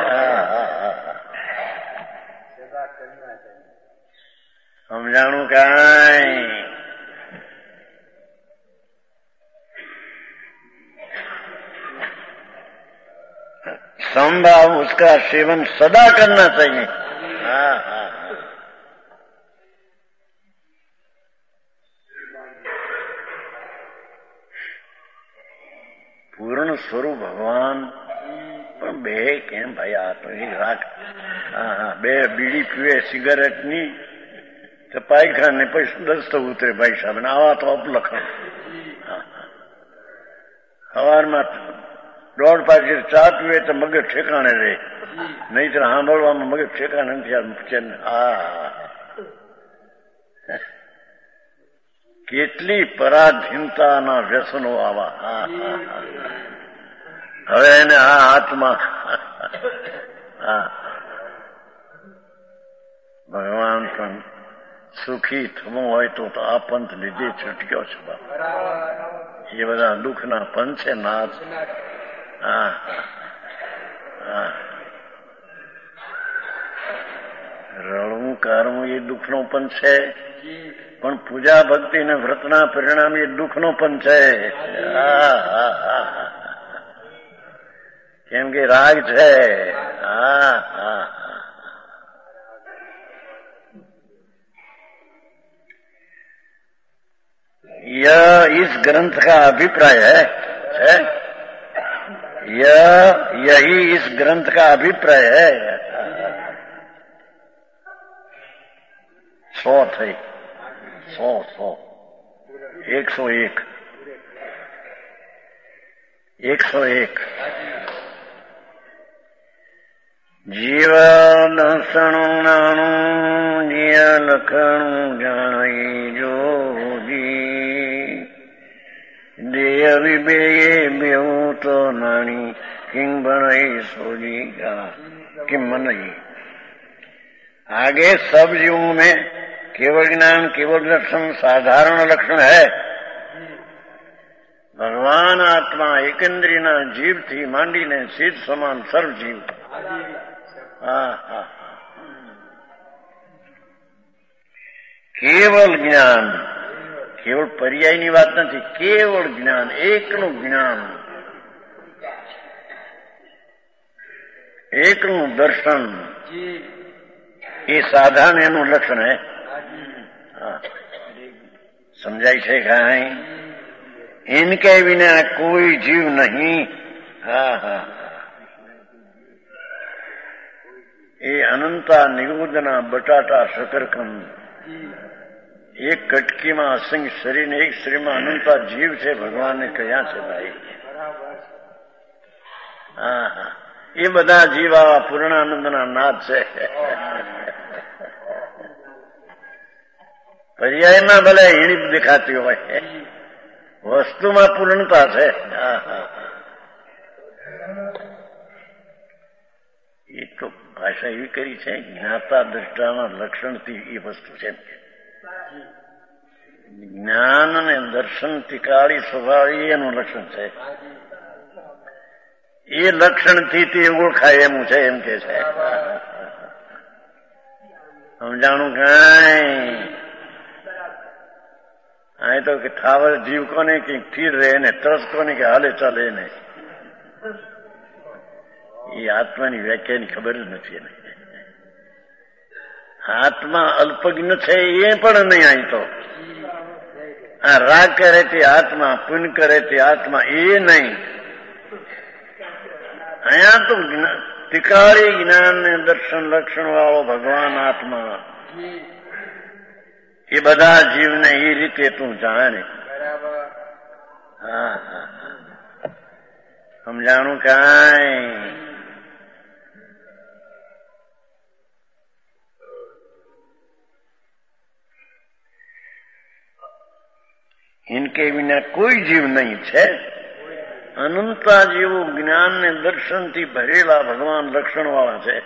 समझाणु काई. संभाव उसका सेवन सदा करना चाहिए. हाँ हाँ पूर्ण स्वरूप भगवान પણ બે કેમ ભાઈ આ તો એક રાખ. હા હા બે બીડી પીવે સિગારેટની તો પાયખાને પછી દસ્ત ઉતરે ભાઈ સાહેબ ને આવા તો અપલખણ. સવારમાં દોઢ પાછી ચા પીવે તો મગજ ઠેકાણે રહે, નહીતર સાંભળવામાં મગજ ઠેકાણે નથી. હા કેટલી પરાધીનતાના વ્યસનો આવા. હા હવે એને આ હાથમાં હા ભગવાન પણ સુખી થવું હોય તો આ પંથ લીધે છૂટક્યો છે બાપ. એ બધા દુઃખના પંથ છે નાથ. હા હા રડવું કારવું એ દુઃખનો પણ છે, પણ પૂજા ભક્તિ ને વ્રતના પરિણામ એ દુઃખનો પણ છે. હા હા હા કેમ કે રાગ છે. હા હા यह इस ग्रंथ का अभिप्राय है, है? यह यही इस ग्रंथ का अभिप्राय है. सौ थे सौ सौ एक सौ एक एक सौ एक जीवन सणु नाणु जिया लखणु जाई जोगी देय विबेये बेहू तो नानी किंग बनई सोजी किम मनई. आगे सब जीवों में केवल ज्ञान केवल लक्षण साधारण लक्षण है. भगवान आत्मा एकेन्द्रीना जीव थी માંડીને સિદ્ધ સમાન સર્વ જીવ. હા હા કેવલ જ્ઞાન, કેવળ પર્યાયની વાત નથી, કેવળ જ્ઞાન, એકનું જ્ઞાન, એકનું દર્શન એ સાધારણ એનું લક્ષણ હે. હા સમજાય છે કાંઈ? इनके बिना कोई जीव नहीं. હા હા એ અનંતા નિરુદ્ધના બટાટા શકરકંદ એક કટકીમાં અસંખ્ય શરીર ને એક શરીરમાં અનંતા જીવ છે. ભગવાનને કયા છે ભાઈ? હા હા એ બધા જીવ આવા પૂર્ણાનંદના નાથ છે. પર્યાયમાં ભલે હીણીપ દેખાતી હોય, વસ્તુમાં પૂર્ણતા છે. હા હા એ તો ભાષા એવી કરી છે, જ્ઞાતા દ્રષ્ટાના લક્ષણથી એ વસ્તુ છે. જ્ઞાન અને દર્શનથી કાળી સ્વભાવ એનું લક્ષણ છે. એ લક્ષણથી તે ઓળખાય એમ છે, એમ કે છે. સમજાણું કાંઈ? અહીં તો કે ઠાવર જીવ કોને કે સ્થિર રહે ને, તરસ કોને કે હાલે ચાલે ને. એ આત્માની વ્યાખ્યાની ખબર જ નથી એને. આત્મા અલ્પજ્ઞ છે એ પણ નહીં. અહીં તો આ રાગ કરે તે આત્મા, પુન કરે તે આત્મા એ નહીં. અહીંયા તો તિકારી જ્ઞાન ને દર્શન લક્ષણ વાળો ભગવાન આત્મા એ બધા જીવને એ રીતે તું જાણે. હા હા સમજાણું કાંઈ? इनके बिना कोई जीव नहीं છે. અનંતા જેવું જ્ઞાન ને દર્શન થી ભરેલા ભગવાન લક્ષણ વાળા છે.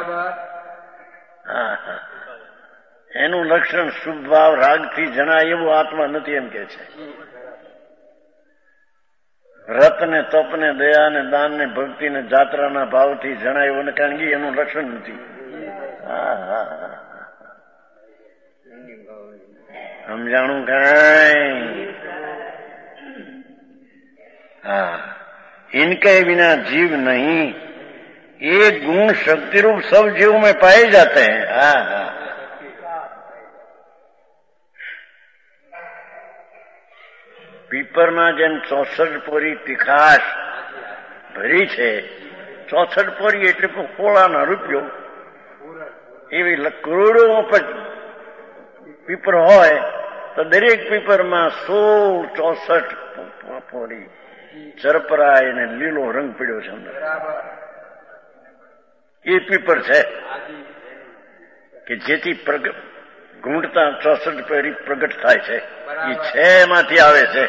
હા હા એનું લક્ષણ શુભ ભાવ રાગથી જણાય એવું આત્મા નથી એમ કે છે. વ્રત ને તપ ને દયા ને દાન ને ભક્તિ ને જાત્રાના ભાવથી જણાય એવું કારણ કે એનું લક્ષણ નથી. હા હા સમજાણું કાંઈ? हाँ इनके बिना जीव नहीं. ये गुण शक्ति रूप सब जीव में पाए जाते हैं. हाँ हाँ પીપરમાં જેમ ચોસઠ પોરી તીખાશ ભરી છે, ચોસઠ પોરી એટલે કોળાના રૂપિયો, એવી કરોડો પીપર હોય તો દરેક પીપરમાં સોળ ચોસઠ પોરી ચરપરાય અને લીલો રંગ પડ્યો છે અંદર. એ પીપર છે કે જેથી ઘૂંટતા ચોસઠ પેરી પ્રગટ થાય છે. એ છે એમાંથી આવે છે.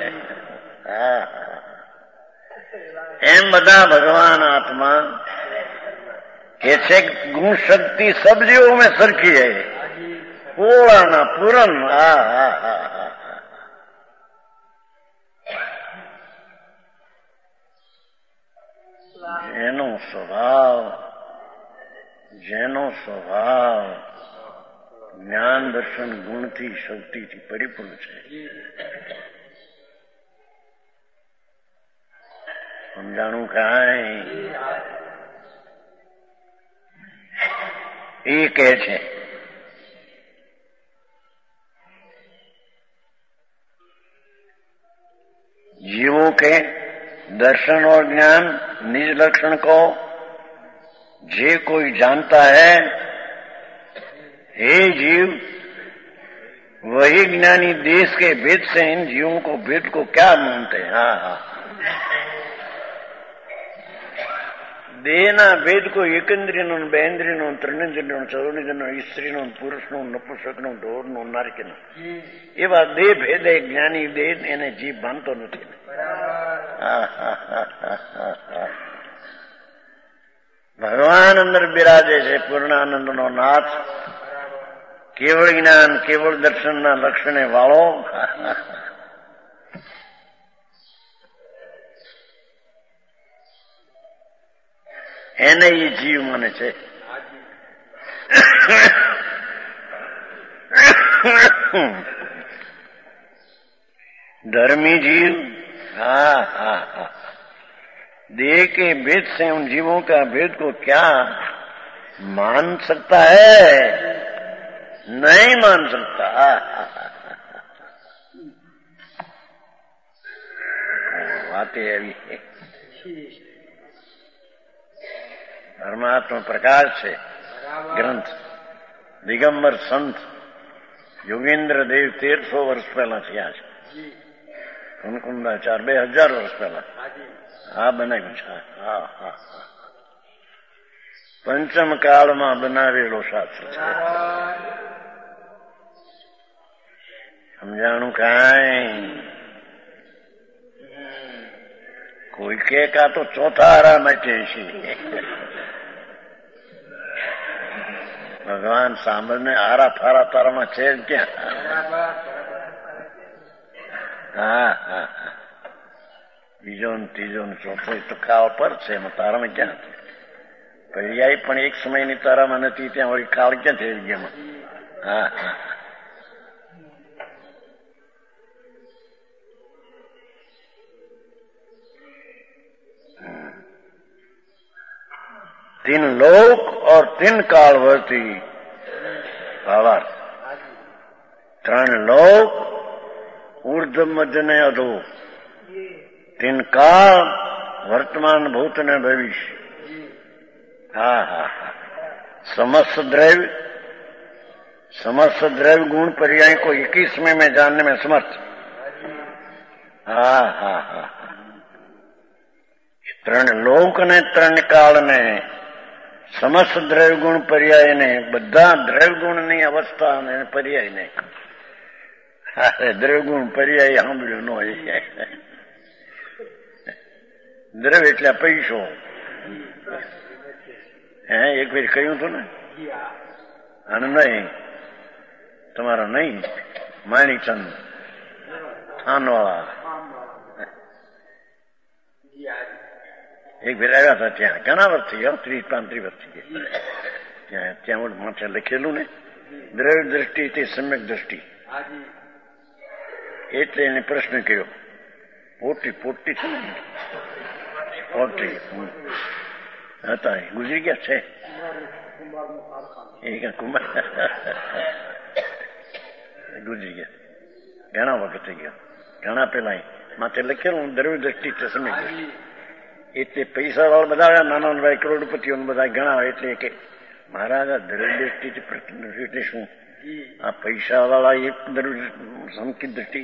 એમ બધા ભગવાન આત્મા કે છે ગુણ શક્તિ સબ જીવો મેં સરખી है. પોળાના પૂરન. હા હા હા હા જેનો સ્વભાવ જેનો સ્વભાવ જ્ઞાન દર્શન ગુણથી શક્તિથી પરિપૂર્ણ છે. સમજાણું કાંઈ? એ કહે છે जीवों के दर्शन और ज्ञान निज लक्षण को जे कोई जानता है, हे जीव वही ज्ञानी देश के भेद से इन जीवों को भेद को क्या मानते हैं. हाँ हाँ દેહના ભેદ કોઈ એકેન્દ્રિયનો, બેન્દ્રિયનો, ત્રિનેન્દ્રિયનો, ચૌર્ણેન્દ્રિયનો, સ્ત્રીનો, પુરુષનો, નપુંસકનો, ઢોરનો, નારકીનો, એવા દેહ ભેદ જ્ઞાની દેહ એને જીવ માનતો નથી. ભગવાન અંદર બિરાજે છે પૂર્ણાનંદનો નાથ, કેવળ જ્ઞાન કેવળ દર્શનના લક્ષણે વાળો. એને એ જીવ માને છે. धर्मी जीव हाँ हाँ हाँ देह के भेद से उन जीवों का भेद को क्या मान सकता है? नहीं मान सकता. बातें अभी परमात्मा प्रकाश છે ગ્રંથ દિગંબર સંત યોગેન્દ્ર દેવ તેરસો વર્ષ પહેલા થયા છે. કુનકુંડાચાર બે હજાર વર્ષ પહેલા આ બનાવ્યું છે. હા હા પંચમ કાળમાં બનાવેલો શાસ્ત્ર છે. સમજાણું કાંઈ? કોઈ કે કા તો ચોથા આરા માટે છે. ભગવાન સાંભળને આરા ફારા તારામાં છે ક્યાં? હા હા બીજો ને ત્રીજો ને ચોથો તો કાળ પર છે, એમાં તારામાં ક્યાં? પર્યાય પણ એક સમયની તારામાં નથી, ત્યાં વળી કાળ ક્યાં થઈ ગયા? હા હા तीन लोक और तीन काल वर्ती भावार्थ त्रण लोक ऊर्ध्व मध्य ने अधो तीन काल वर्तमान भूत ने भविष्य हा हा हा समस्त द्रव्य समस्त द्रव्य गुण पर्याय को इक्कीसवें में जानने में समर्थ हा हा हा ત્રણ લોક ને ત્રણ કાળ ને સમસ્ત દ્રવ્ય ગુણ પર્યાય ને બધા દ્રવ્ય ગુણની અવસ્થા અને પર્યાય ને દ્રવ્ય ગુણ પર્યાય સાંભળ્યું ન હોય દ્રવ્ય એટલે પૈસો હે એક વાર કહ્યું હતું ને અને નહીં તમારો નહીં માણીચંદ થાનવાળા એક ફેર આવ્યા હતા ત્યાં ઘણા વર્ષ થઈ ગયા ત્રીસ પાંત્રીસ વર્ષ થઈ ગયા ત્યાં ત્યાં માથે લખેલું ને દ્રવ્ય દ્રષ્ટિ તે સમ્યક દ્રષ્ટિ એટલે એને પ્રશ્ન કર્યો પોટી પોટી છે ને પોટી હતા ગુજરી ગયા છે એ કુમાર ગુજરી ગયા ઘણા વખત થઈ ગયા ઘણા પેલા માથે લખેલું દ્રવ્ય દ્રષ્ટિ તે સમ્યક દ્રષ્ટિ એટલે પૈસા વાળા બધા આવ્યા નાના ભાઈ કરોડપતિઓ બધા ઘણા એટલે કે મહારાજ આ દ્રવ્ય દ્રષ્ટિ એટલે શું આ પૈસા વાળા એક દ્રવ્ય સંકિત દ્રષ્ટિ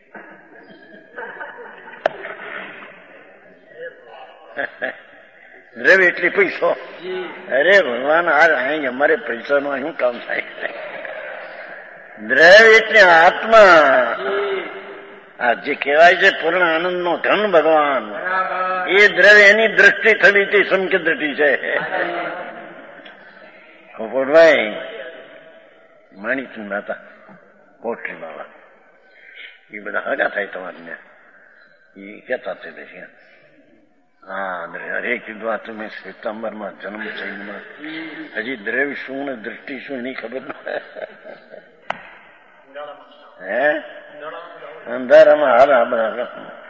દ્રવ્ય એટલે પૈસો અરે ભગવાન આ અહીં અમારે પૈસા નું શું કામ થાય દ્રવ્ય એટલે આત્મા આ જે કહેવાય છે પૂર્ણ આનંદ નો ધન ભગવાન એ દ્રવ્ય એની દ્રષ્ટિ થવી તે સંકેત દ્રષ્ટિ છે પોપટભાઈ માણિકચંદ મહેતા પોટરી બાબા એ બધા હગા થાય તમારી એ કહેતા છે હા અરે કીધું આ તમે સપ્ટેમ્બરમાં જન્મ જન્મમાં હજી દ્રવ્ય શું ને દ્રષ્ટિ શું એની ખબર ન હે અંધારામાં હારા બધા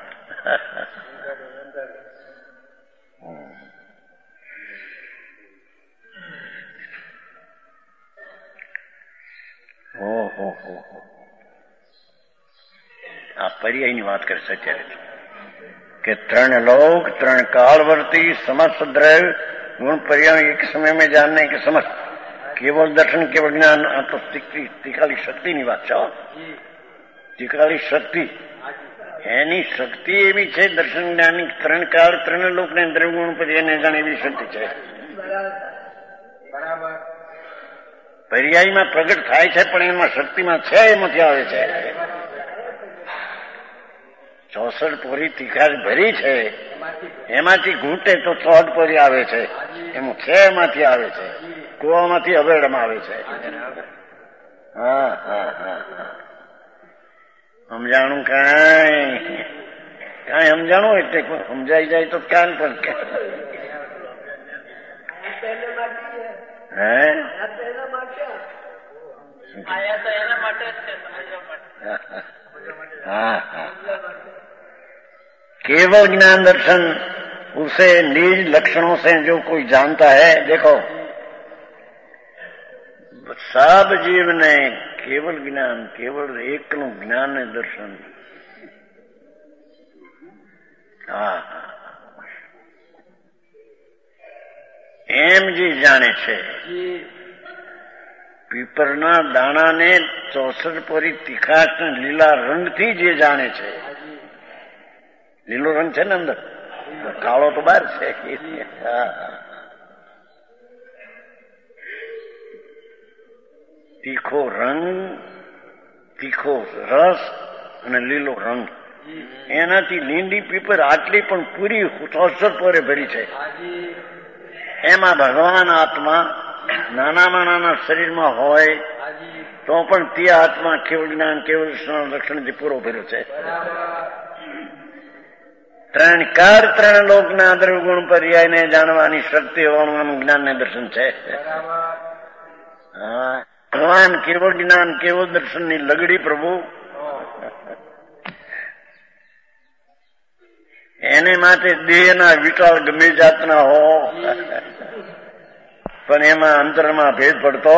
ઓહો આ પર્યાયની વાત કરે છે અત્યારે કે ત્રણ લોક ત્રણ કાળવર્તી સમસ્ત દ્રવ્ય ગુણ पर्याय एक समय में जानने के समस्त केवल दर्शन केवल ज्ञान આ તો તીખાલી શક્તિની વાત છે તીખાલી શક્તિ એની શક્તિ એવી છે દર્શન જ્ઞાનની ત્રણ કાળ ત્રણ લોકને દ્રવ્ય ગુણ પર્યાયને જાણે એવી શક્તિ છે પર્યાયમાં પ્રગટ થાય છે પણ એમાં શક્તિમાં છે એમાંથી આવે છે ચોસઠ પોરી તીખાર ભરી છે એમાંથી ઘૂંટે તો ચોસઠ પોરી આવે છે એમાં છે એમાંથી આવે છે કુવામાંથી અવેડમાં આવે છે હા હા હા હા સમજાણું કાંઈ કાંઈ સમજાણું એટલે સમજાઈ જાય તો કાન પણ હે हाँ हाँ केवल ज्ञान दर्शन उसे निज लक्षणों से जो कोई जानता है देखो सब जीव ने केवल ज्ञान केवल एक ज्ञान ने दर्शन हाँ एम जी जाने छे પીપરના દાણાને ચોસઠ પોરી તીખાશ લીલા રંગથી જે જાણે છે લીલો રંગ છે ને અંદર કાળો તો બહાર છે તીખો રંગ તીખો રસ અને લીલો રંગ એનાથી લીંડી પીપર આટલી પણ પૂરી ચોસઠ પોરે ભરી છે એમાં ભગવાન આત્મા નાનામાં નાના શરીરમાં હોય તો પણ તે આત્મા કેવળ જ્ઞાન કેવળ લક્ષણથી પૂરો ભર્યો છે ત્રણ કાર ત્રણ લોકના દ્રવ્ય ગુણ પર્યાયને જાણવાની શક્તિ હોવાનું જ્ઞાન ને દર્શન છે ભગવાન કેવળ જ્ઞાન કેવળ દર્શનની લગડી પ્રભુ એને માટે દેહના વિચાર ગમે જાતના હો પણ એમાં અંતરમાં ભેદ પડતો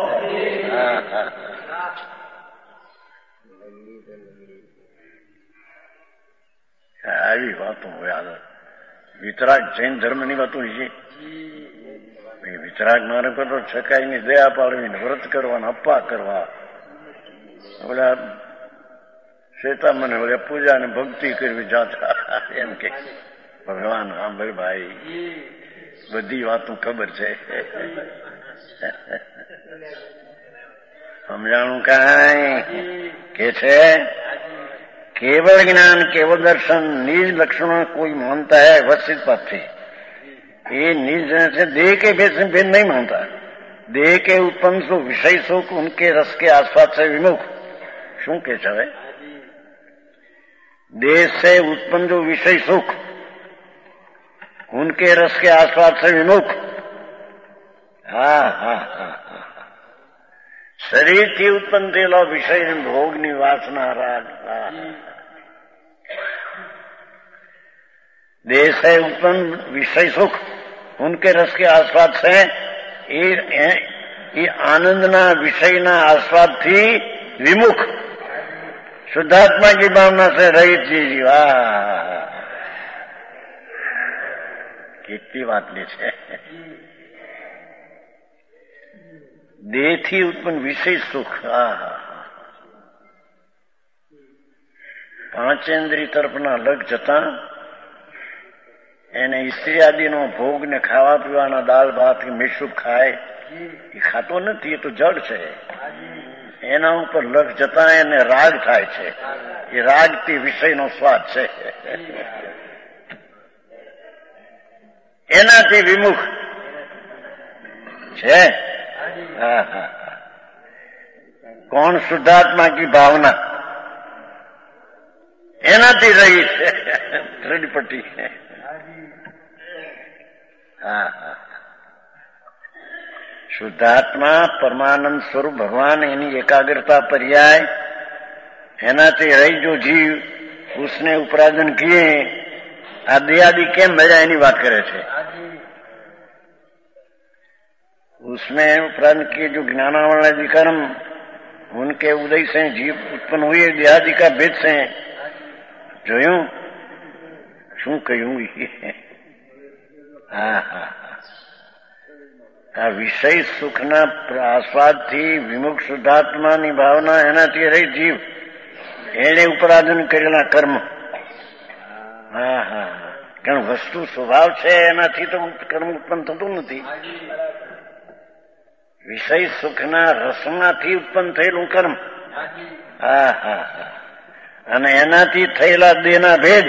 આવી વાતો હોય. વિતરાગ જૈન ધર્મની વાતો છે. વિતરાગ મારે તો છકાઈની દયા પાડવીને વ્રત કરવા, અપ્પા કરવા, ઓલા શ્વેતા મને ઓલા પૂજા ને ભક્તિ કરવી જાતા એમ કે ભગવાન. હા ભાઈ ભાઈ, બધી વાતો ખબર છે. સમજાણું કાંઈ કે છે? केवल ज्ञान केवल दर्शन निज लक्षणों कोई मानता है व्यवस्थित पथ से, ये निज से देह के भेद से भेद नहीं मानता. देह के उत्पन्न सुख विषय सुख उनके रस के आस्वाद से विमुख. શું કે છે હવે? देह से उत्पन्न जो विषय सुख उनके रस के आस्वाद से विमुख. હા હા હા હા શરીરથી ઉત્પન્ન થયેલો વિષય ભોગની વાસના, રાગ. देह से उत्पन्न विषय सुख उनके रस के आस्वाद से ये आनंदना विषयना आस्वाद थी विमुख शुद्धात्मा की भावना से रहित जी. वाह, કેટલી વાત લે છે. દેહથી ઉત્પન્ન વિષય સુખ, પાંચેન્દ્રિય તરફના લગ જતા એને સ્ત્રી આદિનો ભોગ ને ખાવા પીવાના દાલ ભાત કે મીઠું ખાય એ ખાતો નથી, એ તો જડ છે. એના ઉપર લગ જતા એને રાગ થાય છે. એ રાગથી વિષયનો સ્વાદ છે, એનાથી વિમુખ છે. હા હા કોણ? શુદ્ધાત્મા કી ભાવના એનાથી રહી છે. ત્રણપટ્ટી. હા હા શુદ્ધાત્મા પરમાનંદ સ્વરૂપ ભગવાન, એની એકાગ્રતા पर्याय એનાથી રહી જો જીવ उसने उपराधन किए. આ દયાદી કેમ મળ્યા એની વાત કરે છે. उसमें उपराधन किए जो ज्ञानावरणादि कर्म उनके उदय से जीव उत्पन्न हुए देहादि का भेद से. જોયું શું કહ્યું? હા હા આ વિષય સુખના આસ્વાદથી વિમુખ શુદ્ધાત્માની ભાવના એનાથી રહી જીવ, એને ઉપરાધન કરેલા કર્મ. હા હા કારણ વસ્તુ સ્વભાવ છે, એનાથી તો કર્મ ઉત્પન્ન થતું નથી. વિષય સુખના રસનાથી ઉત્પન્ન થયેલું કર્મ. હા હા હા અને એનાથી થયેલા દેહના ભેદ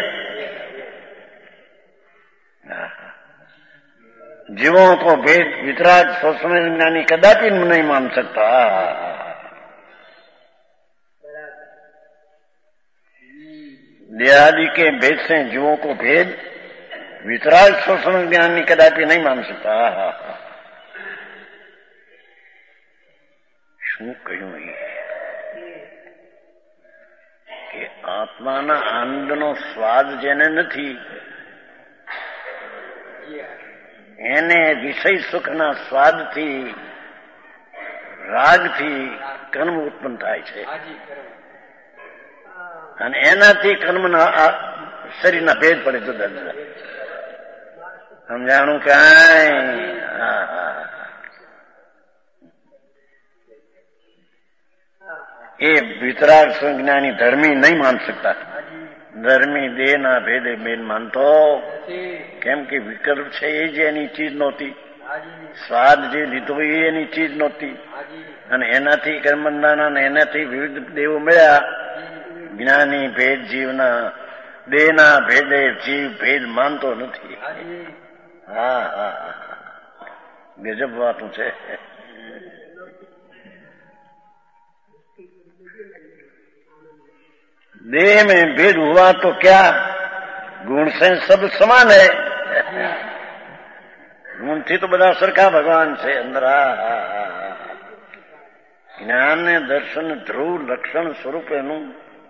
जीवों को भेद वितराग सोचने ज्ञानी कदापि नहीं मान सकता. देहादि के भेद से जीवों को भेद वितराग सोचने ज्ञानी कदापि नहीं मान सकता. શું કહ્યું કે આત્માના આનંદનો સ્વાદ જેને નથી એને વિષય સુખના સ્વાદથી રાગથી કર્મ ઉત્પન્ન થાય છે અને એનાથી કર્મના શરીરના ભેદ પડે જુદા જુદા. સમજાણું કાંઈ? એ વિતરાગ સંજ્ઞાની ધર્મી નહીં માન શકતા. ધર્મી દેહના ભેદે બેન માનતો, કેમ કે વિકલ્પ છે એ જ એની ચીજ નહોતી, સ્વાદ જે લીધો એ એની ચીજ નહોતી અને એનાથી કર્મબંધાના અને એનાથી વિવિધ દેવો મળ્યા. જ્ઞાની ભેદ જીવના દેહના ભેદે જીવ ભેદ માનતો નથી. હા હા ગજબ વાતું છે. देह में भेद हुआ तो क्या, गुण से सब समान है. गुण थी तो બધા સરખા ભગવાન છે અંદર. જ્ઞાન ને દર્શન ધ્રુવ લક્ષણ સ્વરૂપ એનું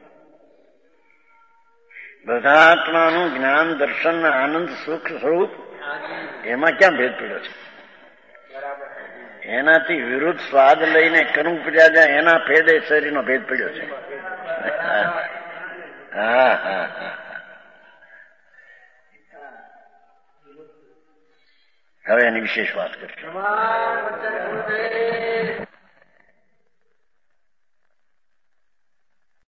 બધા આત્માનું જ્ઞાન દર્શન આનંદ સુખ સ્વરૂપ એમાં ક્યાં ભેદ પડ્યો છે? એનાથી વિરુદ્ધ સ્વાદ લઈને કરું પર્યા જાય એના ભેદે શરીરનો ભેદ પડ્યો છે. હા હા હા હવે એની વિશેષ વાત કરીશું.